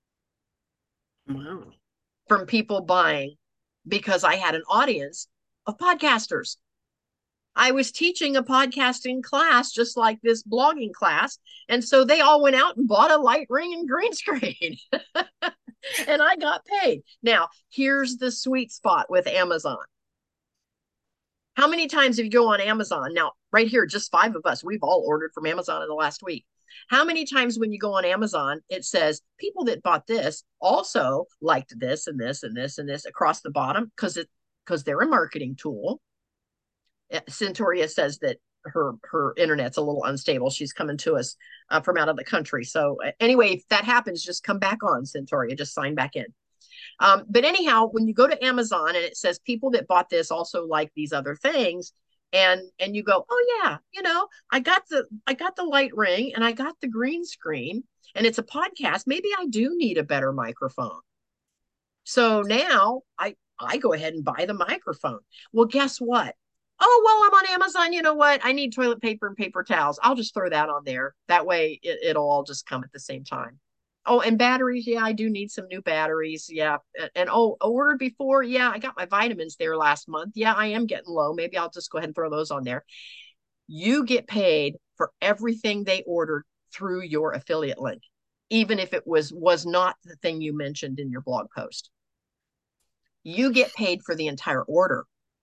Wow. From people buying because I had an audience of podcasters. I was teaching a podcasting class just like this blogging class. And so they all went out and bought a light ring and green screen. And I got paid. Now, here's the sweet spot with Amazon. How many times if you go on Amazon, now right here, just 5 of us, we've all ordered from Amazon in the last week. How many times when you go on Amazon, it says people that bought this also liked this and this and this and this across the bottom because they're a marketing tool. Centauria says that her internet's a little unstable. She's coming to us from out of the country. So anyway, if that happens, just come back on, Centauria. Just sign back in. But anyhow, when you go to Amazon and it says people that bought this also like these other things, and you go, oh yeah, I got the light ring and I got the green screen and it's a podcast. Maybe I do need a better microphone. So now I go ahead and buy the microphone. Well, guess what? Oh, well, I'm on Amazon. You know what? I need toilet paper and paper towels. I'll just throw that on there. That way it'll all just come at the same time. Oh, and batteries. Yeah, I do need some new batteries. Yeah. And oh, ordered before. Yeah, I got my vitamins there last month. Yeah, I am getting low. Maybe I'll just go ahead and throw those on there. You get paid for everything they ordered through your affiliate link, even if it was not the thing you mentioned in your blog post. You get paid for the entire order.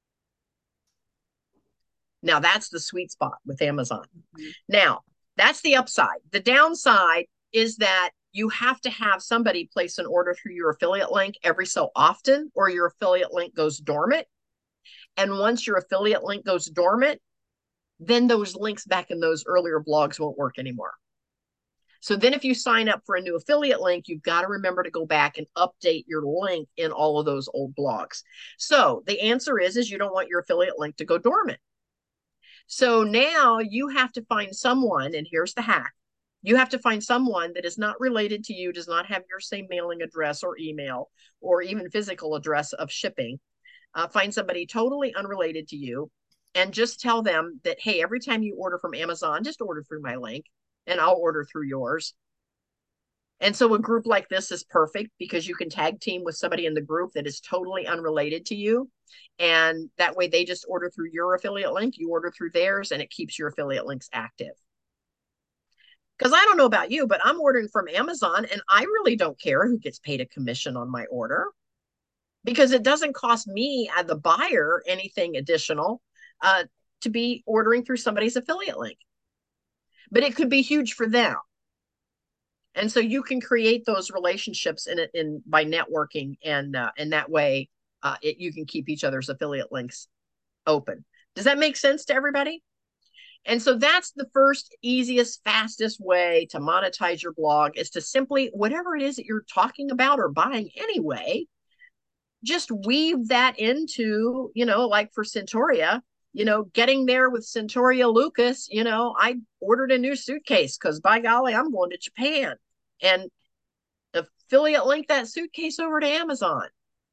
Now, that's the sweet spot with Amazon. Mm-hmm. Now, that's the upside. The downside is that you have to have somebody place an order through your affiliate link every so often, or your affiliate link goes dormant. And once your affiliate link goes dormant, then those links back in those earlier blogs won't work anymore. So then if you sign up for a new affiliate link, you've got to remember to go back and update your link in all of those old blogs. So the answer is you don't want your affiliate link to go dormant. So now you have to find someone, and here's the hack. You have to find someone that is not related to you, does not have your same mailing address or email or even physical address of shipping. Find somebody totally unrelated to you and just tell them that, hey, every time you order from Amazon, just order through my link and I'll order through yours. And so a group like this is perfect because you can tag team with somebody in the group that is totally unrelated to you. And that way they just order through your affiliate link, you order through theirs, and it keeps your affiliate links active. Because I don't know about you, but I'm ordering from Amazon and I really don't care who gets paid a commission on my order because it doesn't cost me, the buyer, anything additional to be ordering through somebody's affiliate link. But it could be huge for them. And so you can create those relationships in by networking, and that way you can keep each other's affiliate links open. Does that make sense to everybody? And so that's the first, easiest, fastest way to monetize your blog, is to simply, whatever it is that you're talking about or buying anyway, just weave that into, like for Centauria, getting there with Centauria Lucas, I ordered a new suitcase because by golly, I'm going to Japan, and affiliate link that suitcase over to Amazon.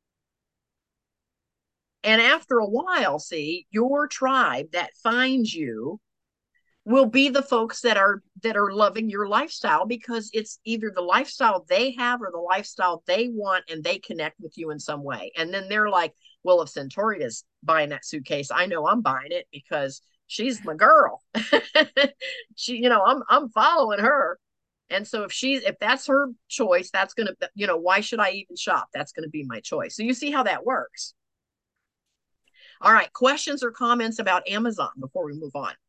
And after a while, see, your tribe that finds you will be the folks that are loving your lifestyle, because it's either the lifestyle they have or the lifestyle they want, and they connect with you in some way. And then they're like, well, if Centauria's buying that suitcase, I know I'm buying it because she's my girl. I'm following her. And so if that's her choice, that's going to, why should I even shop? That's going to be my choice. So you see how that works. All right. Questions or comments about Amazon before we move on?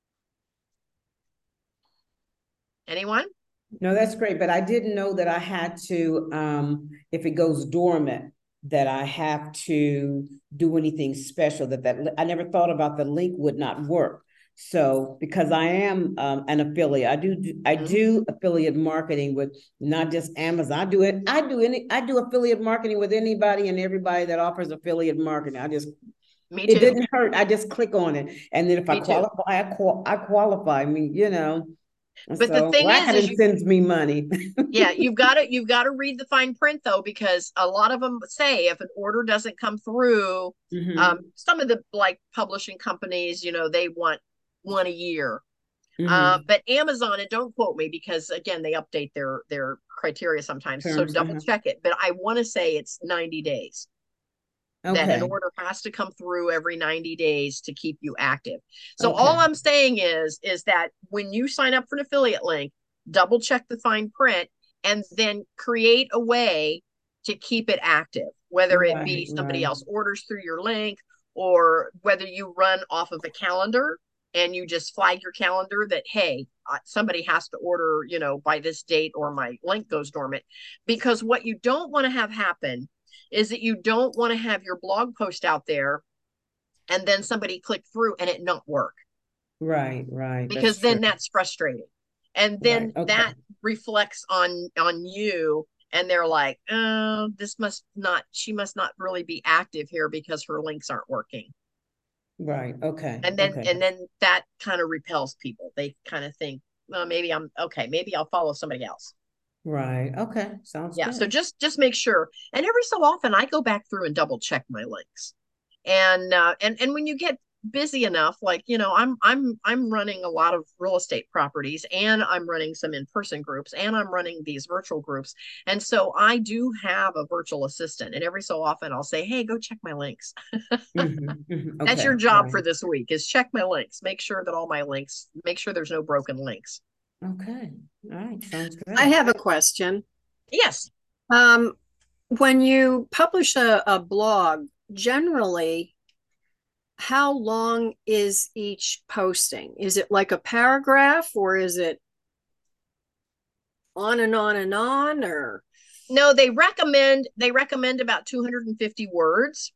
Anyone? No, that's great. But I didn't know that I had to, if it goes dormant, that I have to do anything special, that I never thought about the link would not work. So because I am an affiliate, I do affiliate marketing with not just Amazon. I do affiliate marketing with anybody and everybody that offers affiliate marketing. Me too. It didn't hurt. I just click on it, and then if I qualify, I qualify. I mean, But so the thing is sends me money. Yeah, you've got to read the fine print though, because a lot of them say if an order doesn't come through, some of the publishing companies, they want one a year. But Amazon, and don't quote me because again, they update their criteria sometimes. So double check it. But I want to say it's 90 days. Okay. That an order has to come through every 90 days to keep you active. So all I'm saying is that when you sign up for an affiliate link, double check the fine print and then create a way to keep it active, whether it be somebody else orders through your link, or whether you run off of a calendar and you just flag your calendar that, hey, somebody has to order, by this date or my link goes dormant. Because what you don't want to have happen is that you don't want to have your blog post out there and then somebody click through and it not work. Right. Because then that's frustrating. And then that reflects on you and they're like, oh, she must not really be active here because her links aren't working. Right. Okay. And Okay. then that kind of repels people. They kind of think, well, maybe I'm okay, maybe I'll follow somebody else. Right. Okay. Sounds Yeah, so good. just make sure. And every so often I go back through and double check my links. And when you get busy enough, like, I'm running a lot of real estate properties, and I'm running some in-person groups, and I'm running these virtual groups. And so I do have a virtual assistant, and every so often I'll say, hey, go check my links. That's your Okay. job Right. for this week, is check my links, make sure that make sure there's no broken links. Okay. All right. Sounds I great. have a question. Yes. Um, when you publish a blog, generally, how long is each posting? Is it like a paragraph, or is it on and on and on, or? No, they recommend about 250 words.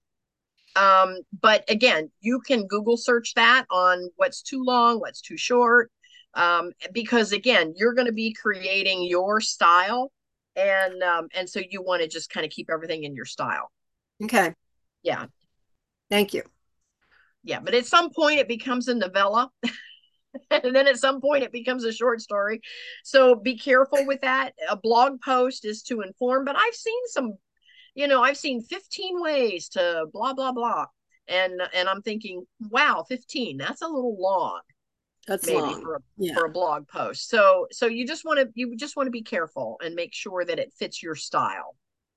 But again, you can Google search that on what's too long, what's too short. Because again, you're going to be creating your style, and so you want to just kind of keep everything in your style. Okay, Yeah, thank you. yeah. But at some point, it becomes a novella, and then at some point, it becomes a short story. So be careful with that. A blog post is to inform, but I've seen 15 ways to blah blah blah, and I'm thinking, wow, 15, that's a little long, That's maybe long. for a Yeah, for a blog post. So you just want to be careful and make sure that it fits your style.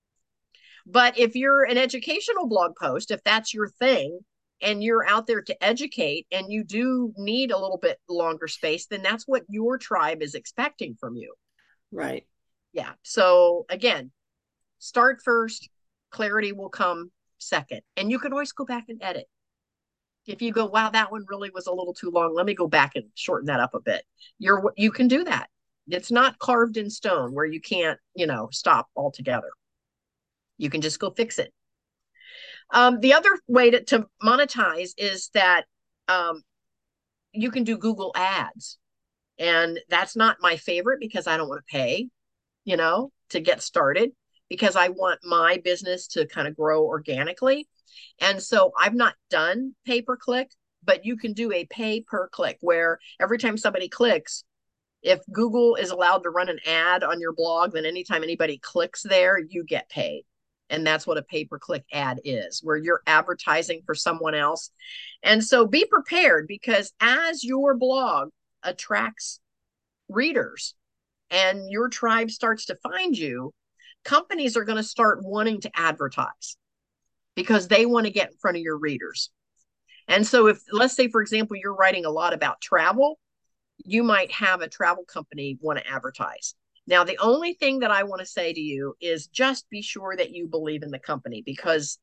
But if you're an educational blog post, if that's your thing, and you're out there to educate, and you do need a little bit longer space, then that's what your tribe is expecting from you. right. Yeah, so again, start first, clarity will come second. And you can always go back and edit. If you go, wow, that one really was a little too long, let me go back and shorten that up a bit. You can do that. It's not carved in stone where you can't, stop altogether. You can just go fix it. The other way to monetize is that um, you can do Google ads. And that's not my favorite, because I don't want to pay, to get started, because I want my business to kind of grow organically. And so I've not done pay per click, but you can do a pay per click, where every time somebody clicks, if Google is allowed to run an ad on your blog, then anytime anybody clicks there, you get paid. And that's what a pay per click ad is, where you're advertising for someone else. And so be prepared, because as your blog attracts readers and your tribe starts to find you, companies are going to start wanting to advertise, because they want to get in front of your readers. And so if, let's say, for example, you're writing a lot about travel, you might have a travel company want to advertise. Now, the only thing that I want to say to you is just be sure that you believe in the company, because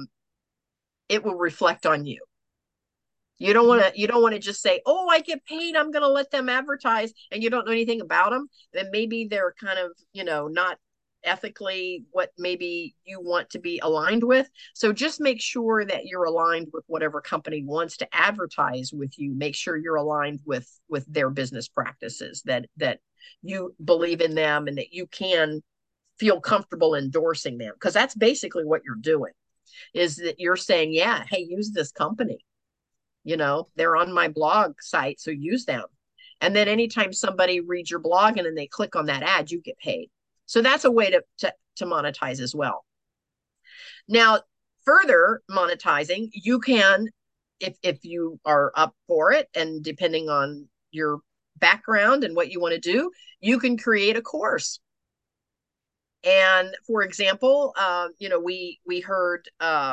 it will reflect on you. You don't want to just say, oh, I get paid, I'm going to let them advertise, and you don't know anything about them. Then maybe they're kind of, not ethically what maybe you want to be aligned with. So just make sure that you're aligned with whatever company wants to advertise with you. Make sure you're aligned with their business practices, that you believe in them, and that you can feel comfortable endorsing them, because that's basically what you're doing, is that you're saying, yeah, hey, use this company. They're on my blog site, so use them. And then anytime somebody reads your blog and then they click on that ad, you get paid. So that's a way to monetize as well. Now, further monetizing, you can, if you are up for it, and depending on your background and what you want to do, you can create a course. And for example, we heard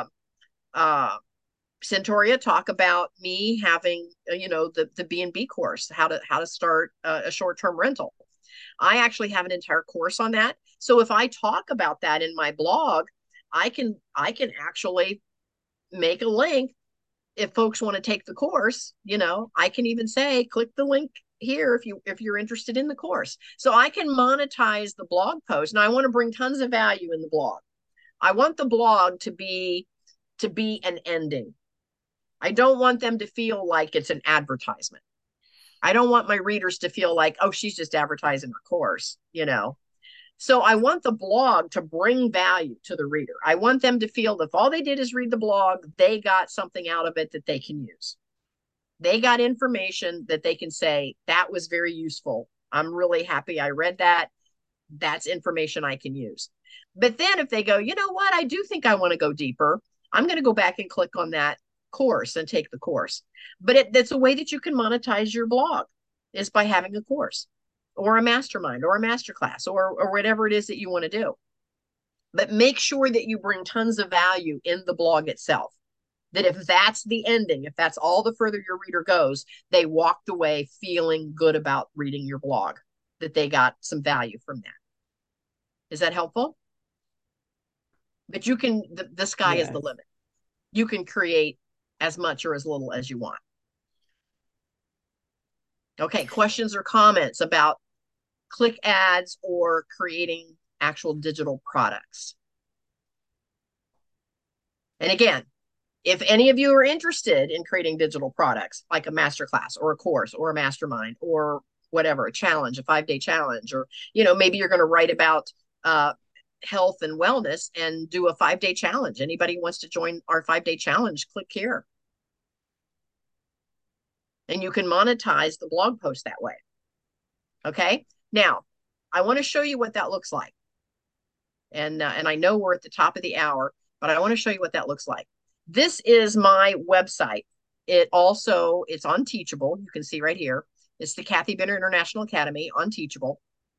Centauria talk about me having, the B&B course, how to start a short-term rental. I actually have an entire course on that. So if I talk about that in my blog, I can actually make a link. If folks want to take the course, I can even say, click the link here if you're interested in the course. So I can monetize the blog post. Now, I want to bring tons of value in the blog. I want the blog to be an ending. I don't want them to feel like it's an advertisement. I don't want my readers to feel like, oh, she's just advertising her course. So I want the blog to bring value to the reader. I want them to feel that if all they did is read the blog, they got something out of it that they can use. They got information that they can say, that was very useful. I'm really happy I read that. That's information I can use. But then if they go, you know what, I do think I want to go deeper, I'm going to go back and click on that course and take the course. But that's a way that you can monetize your blog, is by having a course or a mastermind or a masterclass or whatever it is that you want to do. But make sure that you bring tons of value in the blog itself. That if that's the ending, if that's all the further your reader goes, they walked away feeling good about reading your blog, that they got some value from that. Is that helpful? But you can, the sky is the limit. You can create as much or as little as you want. Okay, questions or comments about click ads or creating actual digital products? And again, if any of you are interested in creating digital products, like a masterclass or a course or a mastermind or whatever, a challenge, a 5-day challenge, or, maybe you're going to write about health and wellness and do a 5-day challenge. Anybody wants to join our 5-day challenge, click here. And you can monetize the blog post that way. Okay. Now, I want to show you what that looks like. And I know we're at the top of the hour, but I want to show you what that looks like. This is my website. It's on Teachable. You can see right here. It's the Kathy Benter International Academy on Teachable.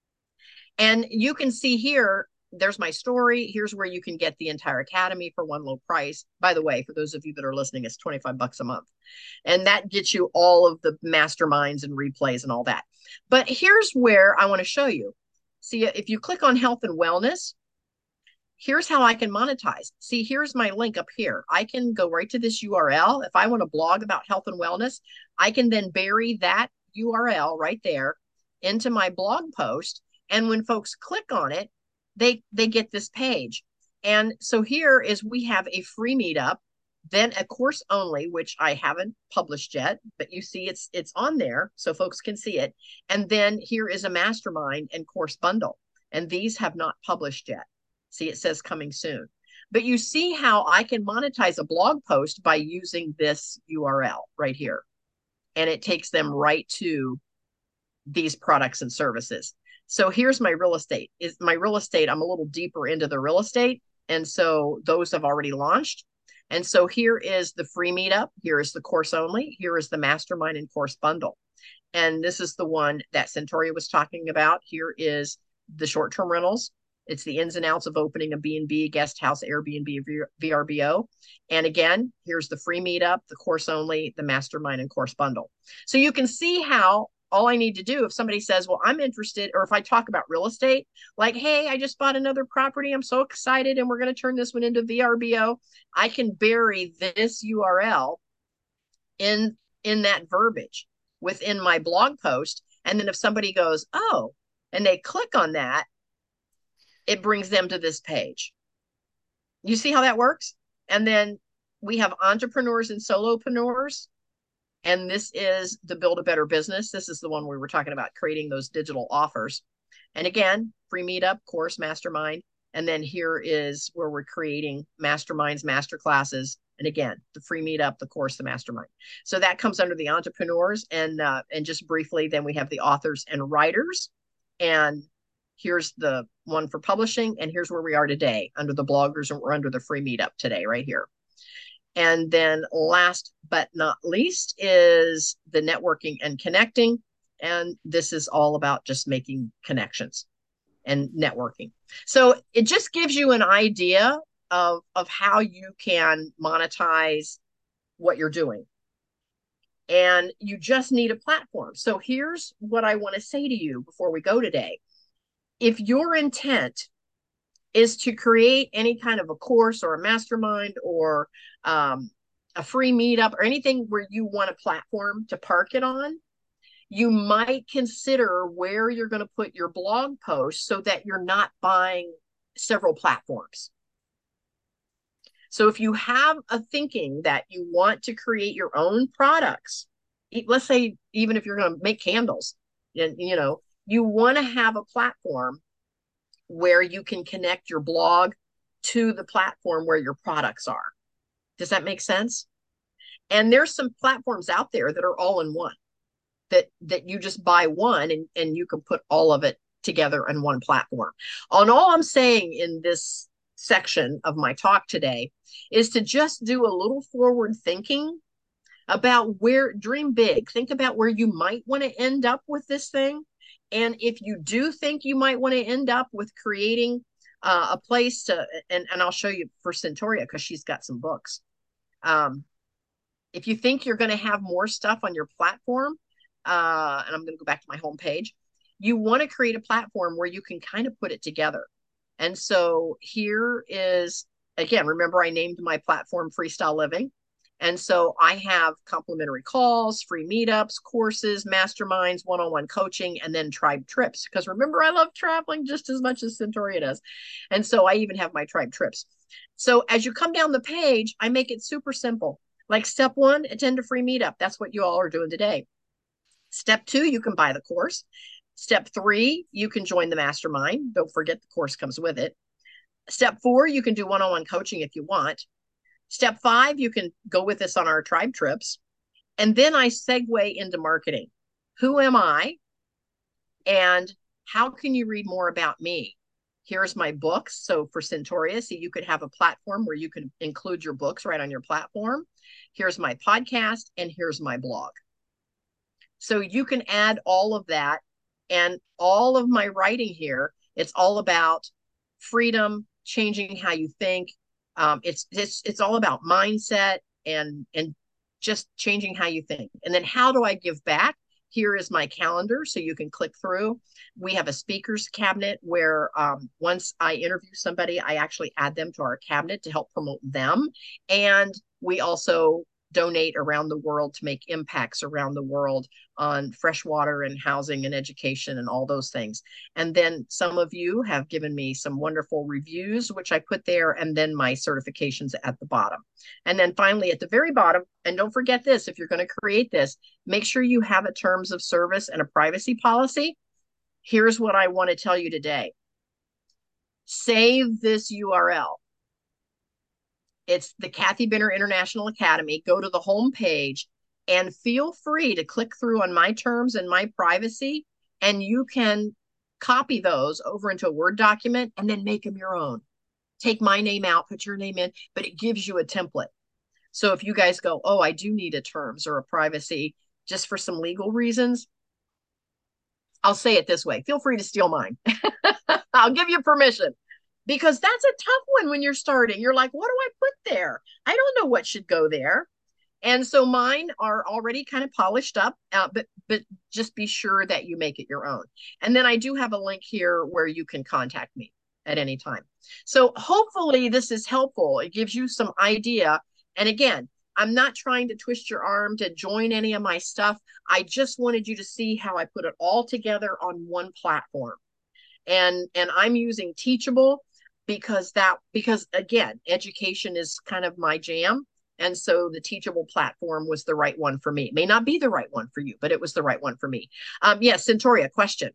And you can see here, there's my story. Here's where you can get the entire academy for one low price. By the way, for those of you that are listening, it's $25 a month. And that gets you all of the masterminds and replays and all that. But here's where I want to show you. See, if you click on health and wellness, here's how I can monetize. See, here's my link up here. I can go right to this URL. If I want to blog about health and wellness, I can then bury that URL right there into my blog post. And when folks click on it, they get this page. And so here is, we have a free meetup, then a course only, which I haven't published yet, but you see it's on there so folks can see it. And then here is a mastermind and course bundle. And these have not published yet. See, it says coming soon. But you see how I can monetize a blog post by using this URL right here. And it takes them right to these products and services. So here's my real estate. I'm a little deeper into the real estate. And so those have already launched. And so here is the free meetup. Here is the course only. Here is the mastermind and course bundle. And this is the one that Centauria was talking about. Here is the short-term rentals. It's the ins and outs of opening a B&B, guest house, Airbnb, VRBO. And again, here's the free meetup, the course only, the mastermind and course bundle. So you can see how all I need to do, if somebody says, well, I'm interested, or if I talk about real estate, like, hey, I just bought another property, I'm so excited, and we're going to turn this one into VRBO, I can bury this URL in that verbiage within my blog post. And then if somebody goes, oh, and they click on that, it brings them to this page. You see how that works? And then we have entrepreneurs and solopreneurs. And this is the Build a Better Business. This is the one we were talking about, creating those digital offers. And again, free meetup, course, mastermind. And then here is where we're creating masterminds, masterclasses. And again, the free meetup, the course, the mastermind. So that comes under the entrepreneurs. And just briefly, then we have the authors and writers. And here's the one for publishing. And here's where we are today under the bloggers, and we're under the free meetup today, right here. And then last but not least is the networking and connecting. And this is all about just making connections and networking. So it just gives you an idea of how you can monetize what you're doing. And you just need a platform. So here's what I want to say to you before we go today. If your intent is to create any kind of a course or a mastermind or a free meetup or anything where you want a platform to park it on, you might consider where you're going to put your blog post so that you're not buying several platforms. So if you have a thinking that you want to create your own products, let's say even if you're going to make candles, and you want to have a platform where you can connect your blog to the platform where your products are. Does that make sense? And there's some platforms out there that are all in one, that you just buy one and you can put all of it together in one platform. And all I'm saying in this section of my talk today is to just do a little forward thinking about dream big. Think about where you might want to end up with this thing. And if you do think you might want to end up with creating a place to, and I'll show you for Centauria because she's got some books. If you think you're going to have more stuff on your platform, and I'm going to go back to my homepage, you want to create a platform where you can kind of put it together. And so here is, again, remember I named my platform Freestyle Living. And so I have complimentary calls, free meetups, courses, masterminds, one-on-one coaching, and then tribe trips. Because remember, I love traveling just as much as Centauria does. And so I even have my tribe trips. So as you come down the page, I make it super simple. Like step 1, attend a free meetup. That's what you all are doing today. Step 2, you can buy the course. Step 3, you can join the mastermind. Don't forget the course comes with it. Step 4, you can do one-on-one coaching if you want. Step 5, you can go with us on our tribe trips. And then I segue into marketing. Who am I? And how can you read more about me? Here's my books. So for Centauria, so you could have a platform where you could include your books right on your platform. Here's my podcast, and here's my blog. So you can add all of that, and all of my writing here, it's all about freedom, changing how you think. It's all about mindset and just changing how you think. And then how do I give back? Here is my calendar, so you can click through. We have a speakers cabinet where once I interview somebody, I actually add them to our cabinet to help promote them. And we also donate around the world to make impacts around the world on fresh water and housing and education and all those things. And then some of you have given me some wonderful reviews, which I put there, and then my certifications at the bottom. And then finally at the very bottom, and don't forget this, if you're going to create this, make sure you have a terms of service and a privacy policy. Here's what I want to tell you today. Save this URL. It's the Kathy Binner International Academy. Go to the home page and feel free to click through on my terms and my privacy, and you can copy those over into a Word document and then make them your own. Take my name out, put your name in, but it gives you a template. So if you guys go, oh, I do need a terms or a privacy just for some legal reasons, I'll say it this way. Feel free to steal mine. I'll give you permission. Because that's a tough one when you're starting. You're like, what do I put there? I don't know what should go there. And so mine are already kind of polished up, but just be sure that you make it your own. And then I do have a link here where you can contact me at any time. So hopefully this is helpful. It gives you some idea. And again, I'm not trying to twist your arm to join any of my stuff. I just wanted you to see how I put it all together on one platform. And I'm using Teachable because again, education is kind of my jam. And so the Teachable platform was the right one for me. It may not be the right one for you, but it was the right one for me. Yes, Centauria, question.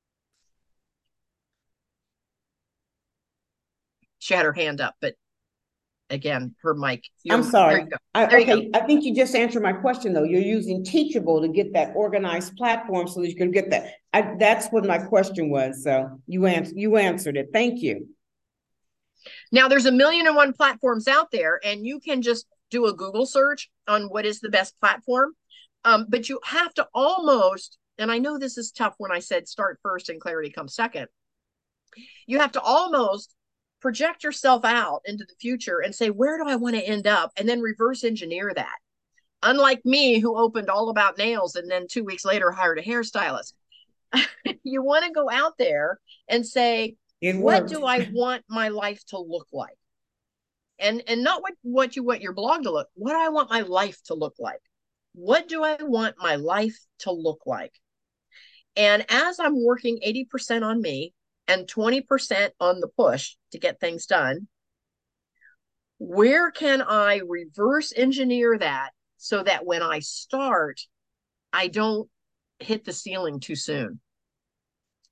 She had her hand up, but again, her mic. I'm sorry. Okay, I think you just answered my question, though. You're using Teachable to get that organized platform so that you can get that. That's what my question was. So you answered it. Thank you. Now, there's 1,000,001 platforms out there, and you can just do a Google search on what is the best platform. But you have to almost, and I know this is tough when I said start first and clarity comes second. You have to almost project yourself out into the future and say, where do I want to end up? And then reverse engineer that. Unlike me, who opened All About Nails and then 2 weeks later hired a hairstylist. You want to go out there and say, what do I want my life to look like? And not what you want your blog to look. What do I want my life to look like? What do I want my life to look like? And as I'm working 80% on me and 20% on the push to get things done, where can I reverse engineer that so that when I start, I don't hit the ceiling too soon?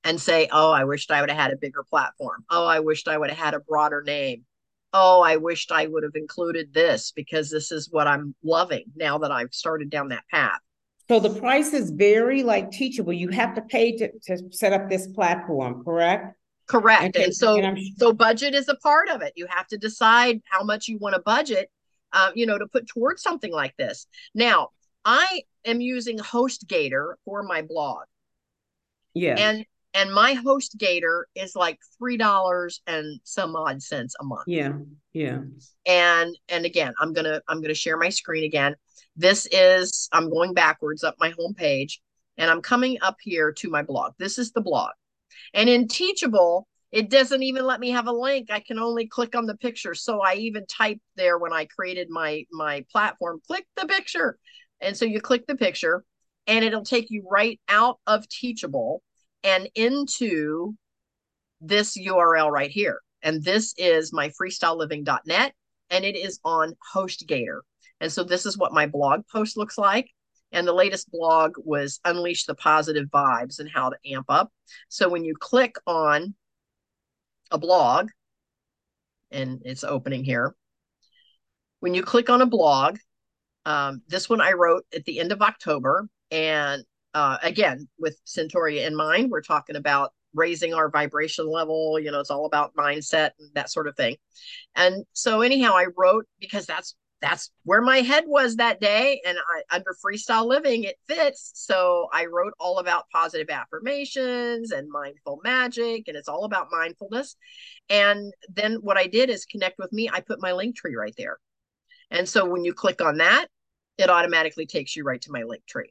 and say, oh, I wished I would have had a bigger platform. Oh, I wished I would have had a broader name. Oh, I wished I would have included this because this is what I'm loving now that I've started down that path. So the prices vary, like Teachable. You have to pay to set up this platform, correct? Correct. And so, and so budget is a part of it. You have to decide how much you want to budget, to put towards something like this. Now, I am using HostGator for my blog. Yeah. And my HostGator is like $3 and some odd cents a month. Yeah. Yeah. And again, I'm gonna share my screen again. I'm going backwards up my home page, and I'm coming up here to my blog. This is the blog. And in Teachable, it doesn't even let me have a link. I can only click on the picture. So I even typed there when I created my platform, click the picture. And so you click the picture and it'll take you right out of Teachable and into this URL right here. And this is my freestyleliving.net, and it is on HostGator. And so this is what my blog post looks like. And the latest blog was Unleash the Positive Vibes and How to Amp Up. So when you click on a blog, and it's opening here, when you click on a blog, this one I wrote at the end of October. And again, with Centauria in mind, we're talking about raising our vibration level. It's all about mindset and that sort of thing. And so anyhow, I wrote, because that's where my head was that day, and under Freestyle Living it fits. So I wrote all about positive affirmations and mindful magic, and it's all about mindfulness. And then what I did is connect with me. I put my link tree right there. And so when you click on that, it automatically takes you right to my link tree.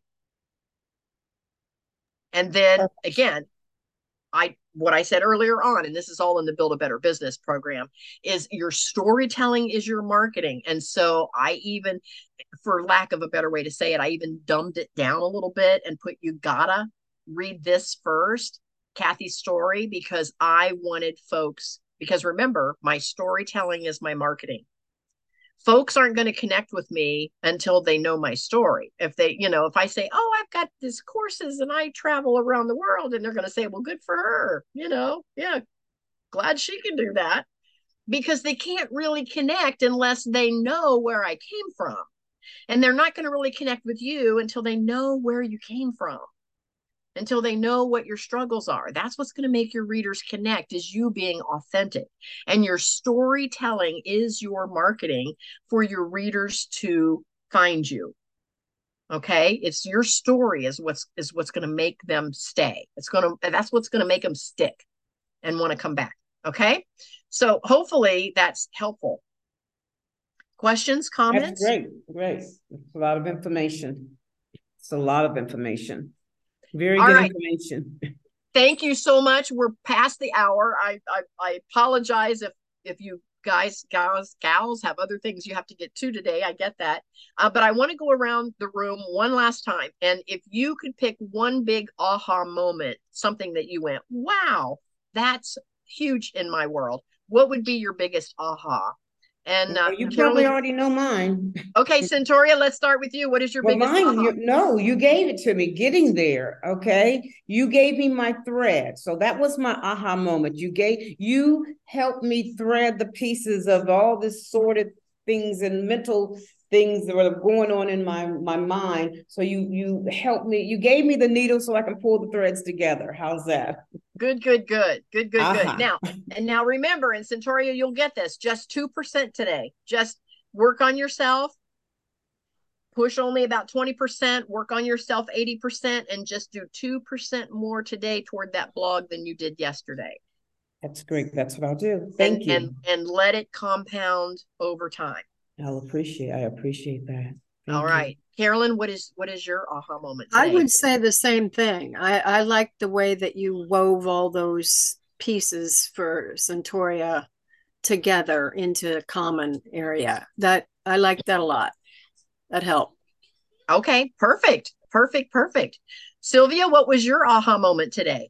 And then again, what I said earlier on, and this is all in the Build a Better Business program, is your storytelling is your marketing. And so I even, for lack of a better way to say it, I even dumbed it down a little bit and put, you gotta read this first, Kathy's story, because I wanted folks, because remember, my storytelling is my marketing. Folks aren't going to connect with me until they know my story. If I say, oh, I've got these courses and I travel around the world, and they're going to say, well, good for her. Yeah, glad she can do that, because they can't really connect unless they know where I came from. And they're not going to really connect with you until they know where you came from, until they know what your struggles are. That's what's going to make your readers connect, is you being authentic. And your storytelling is your marketing for your readers to find you. Okay? It's your story is what's going to make them stay. That's what's going to make them stick and want to come back. Okay? So hopefully that's helpful. Questions, comments? That's great. It's a lot of information. Very good information. Thank you so much. We're past the hour. I apologize if you gals have other things you have to get to today. I get that. But I want to go around the room one last time. And if you could pick one big aha moment, something that you went, wow, that's huge in my world, what would be your biggest aha? And you probably already know mine. Okay, Centauria, let's start with you. What is your biggest aha? You gave it to me getting there. Okay. You gave me my thread. So that was my aha moment. You helped me thread the pieces of all this sorted things and mental things that were going on in my mind. So you helped me. You gave me the needle so I can pull the threads together. How's that? Good. Now remember, in Centauria, you'll get this, just 2% today. Just work on yourself, push only about 20%, work on yourself 80%, and just do 2% more today toward that blog than you did yesterday. That's great. That's what I'll do. Thank you. And let it compound over time. I appreciate that. All right. Carolyn, what is your aha moment today? I would say the same thing. I like the way that you wove all those pieces for Centauria together into a common area. That I like that a lot. That helped. Okay, perfect. Sylvia, what was your aha moment today?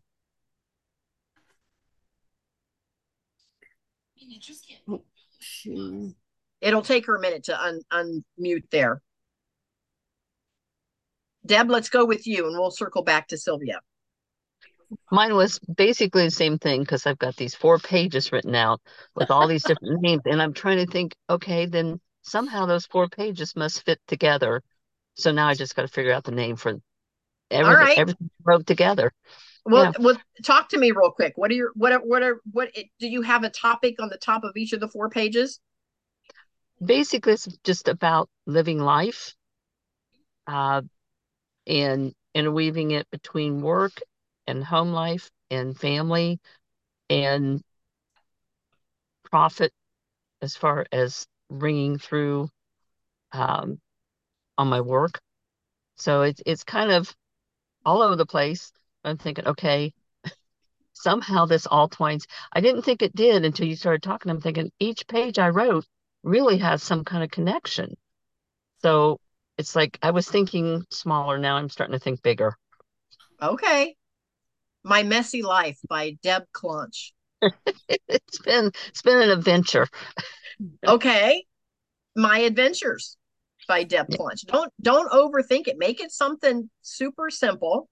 It'll take her a minute to unmute there. Deb, let's go with you and we'll circle back to Sylvia. Mine was basically the same thing because I've got these 4 pages written out with all these different names, and I'm trying to think, okay, then somehow those 4 pages must fit together. So now I just got to figure out the name for All right. everything wrote together. Well, Yeah. well, talk to me real quick. Do you have a topic on the top of each of the 4 pages? Basically, it's just about living life, uh, and interweaving it between work and home life and family and profit as far as ringing through, um, on my work. So it's kind of all over the place. I'm thinking, okay, somehow this all twines. I didn't think it did until you started talking. I'm thinking each page I wrote really has some kind of connection. So it's like I was thinking smaller. Now I'm starting to think bigger. Okay. My Messy Life by Deb Clonch. It's been an adventure. Okay. My Adventures by Deb Yeah. Clonch. Don't overthink it. Make it something super simple.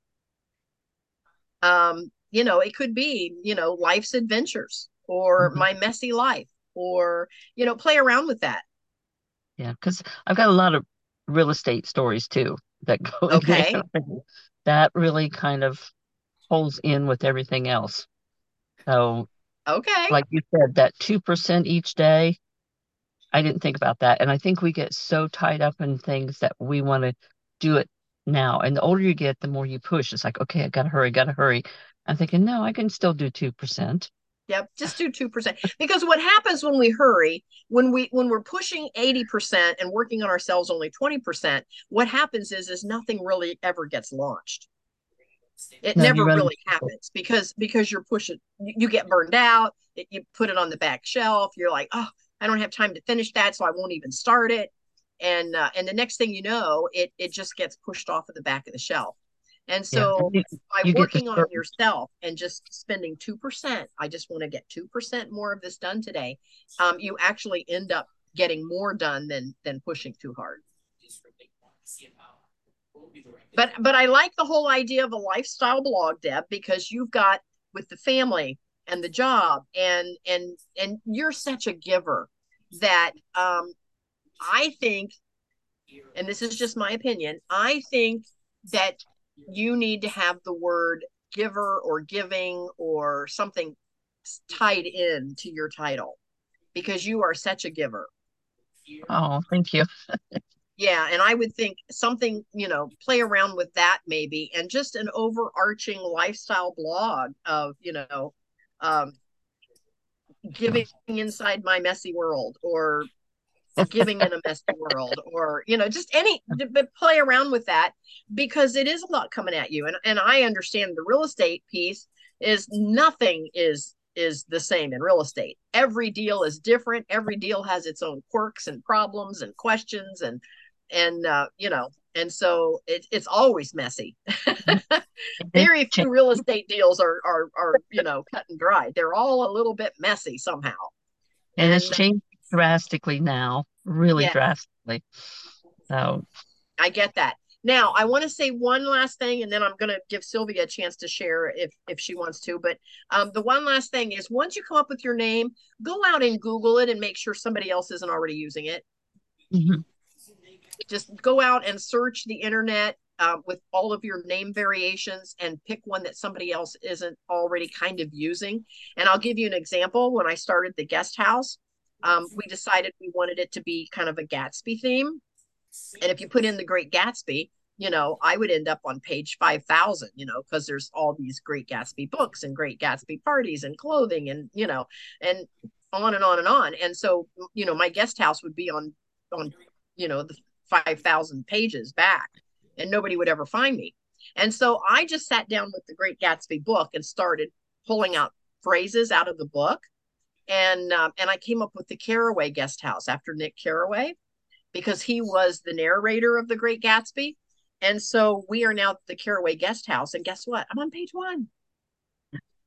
It could be, life's adventures or Mhm. my messy life or, play around with that. Yeah, because I've got a lot of real estate stories too that go in there. Okay. That really kind of holds in with everything else. So, Okay. like you said, that 2% each day, I didn't think about that. And I think we get so tied up in things that we want to do it now. And the older you get, the more you push. It's like, okay, I gotta hurry, gotta hurry. I'm thinking, no, I can still do 2%. Yep, just do 2%. Because what happens when we hurry, when we're pushing 80% and working on ourselves only 20%, what happens is nothing really ever gets launched. It No, you never run. really happens because you're pushing, you get burned out, you put it on the back shelf, you're like, oh, I don't have time to finish that, so I won't even start it. And the next thing you know, it just gets pushed off of the back of the shelf. And Yeah, so by you get working on discouraged. yourself and just spending 2%, I just want to get 2% more of this done today. You actually end up getting more done than pushing too hard. But I like the whole idea of a lifestyle blog, Deb, because you've got with the family and the job and you're such a giver that I think, and this is just my opinion, I think that you need to have the word giver or giving or something tied in to your title because you are such a giver. Oh, thank you. Yeah, and I would think something, play around with that maybe, and just an overarching lifestyle blog of, um, giving inside my messy world or giving in a messy world or, just but play around with that because it is a lot coming at you. And I understand the real estate piece is nothing is the same in real estate. Every deal is different. Every deal has its own quirks and problems and questions and so it's always messy. It Very few real estate deals are cut and dry. They're all a little bit messy somehow. has And changed drastically now, really yeah, drastically. So, I get that. Now, I want to say one last thing, and then I'm going to give Sylvia a chance to share if she wants to. But the one last thing is once you come up with your name, go out and Google it and make sure somebody else isn't already using it. mhm. Just go out and search the internet with all of your name variations and pick one that somebody else isn't already kind of using. And I'll give you an example. When I started the guest house, we decided we wanted it to be kind of a Gatsby theme. And if you put in the Great Gatsby, I would end up on page 5,000, because there's all these Great Gatsby books and Great Gatsby parties and clothing and on and on and on. And so, my guest house would be on, the 5,000 pages back and nobody would ever find me. And so I just sat down with the Great Gatsby book and started pulling out phrases out of the book. And I came up with the Carraway Guest House after Nick Carraway because he was the narrator of The Great Gatsby. And so we are now at the Carraway Guest House. And guess what? I'm on page 1.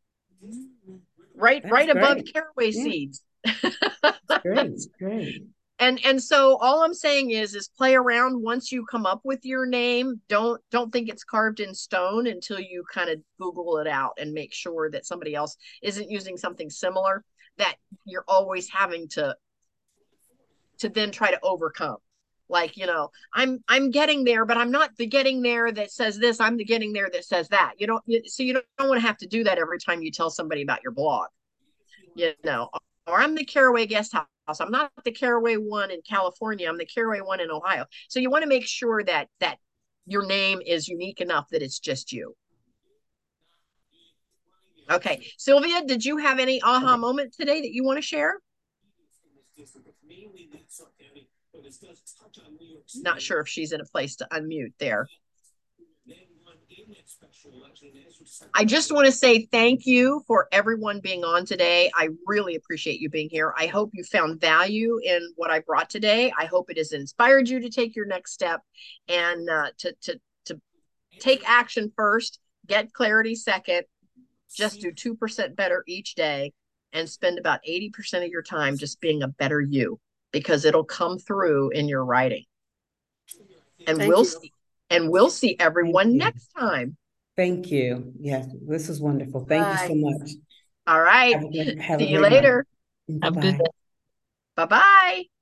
Right That's above great. Caraway Yeah, seeds. great, great. And so all I'm saying is play around. Once you come up with your name, don't think it's carved in stone until you kind of Google it out and make sure that somebody else isn't using something similar that you're always having to then try to overcome. Like, I'm getting there, but I'm not the getting there that says this. I'm the getting there that says that. So you don't want to have to do that every time you tell somebody about your blog. Or I'm the Caraway Guest House. I'm not the Caraway one in California. I'm the Caraway one in Ohio. So you want to make sure that your name is unique enough that it's just you. Okay, Sylvia, did you have any aha moment today that you want to share? Not sure if she's in a place to unmute there. I just want to say thank you for everyone being on today. I really appreciate you being here. I hope you found value in what I brought today. I hope it has inspired you to take your next step and to take action first, get clarity second, just do 2% better each day, and spend about 80% of your time just being a better you, because it'll come through in your writing. And we'll see everyone next time. Thank you. Yes, this is wonderful. Thank you so much. All right. Have See you later. Have a good day. Bye-bye.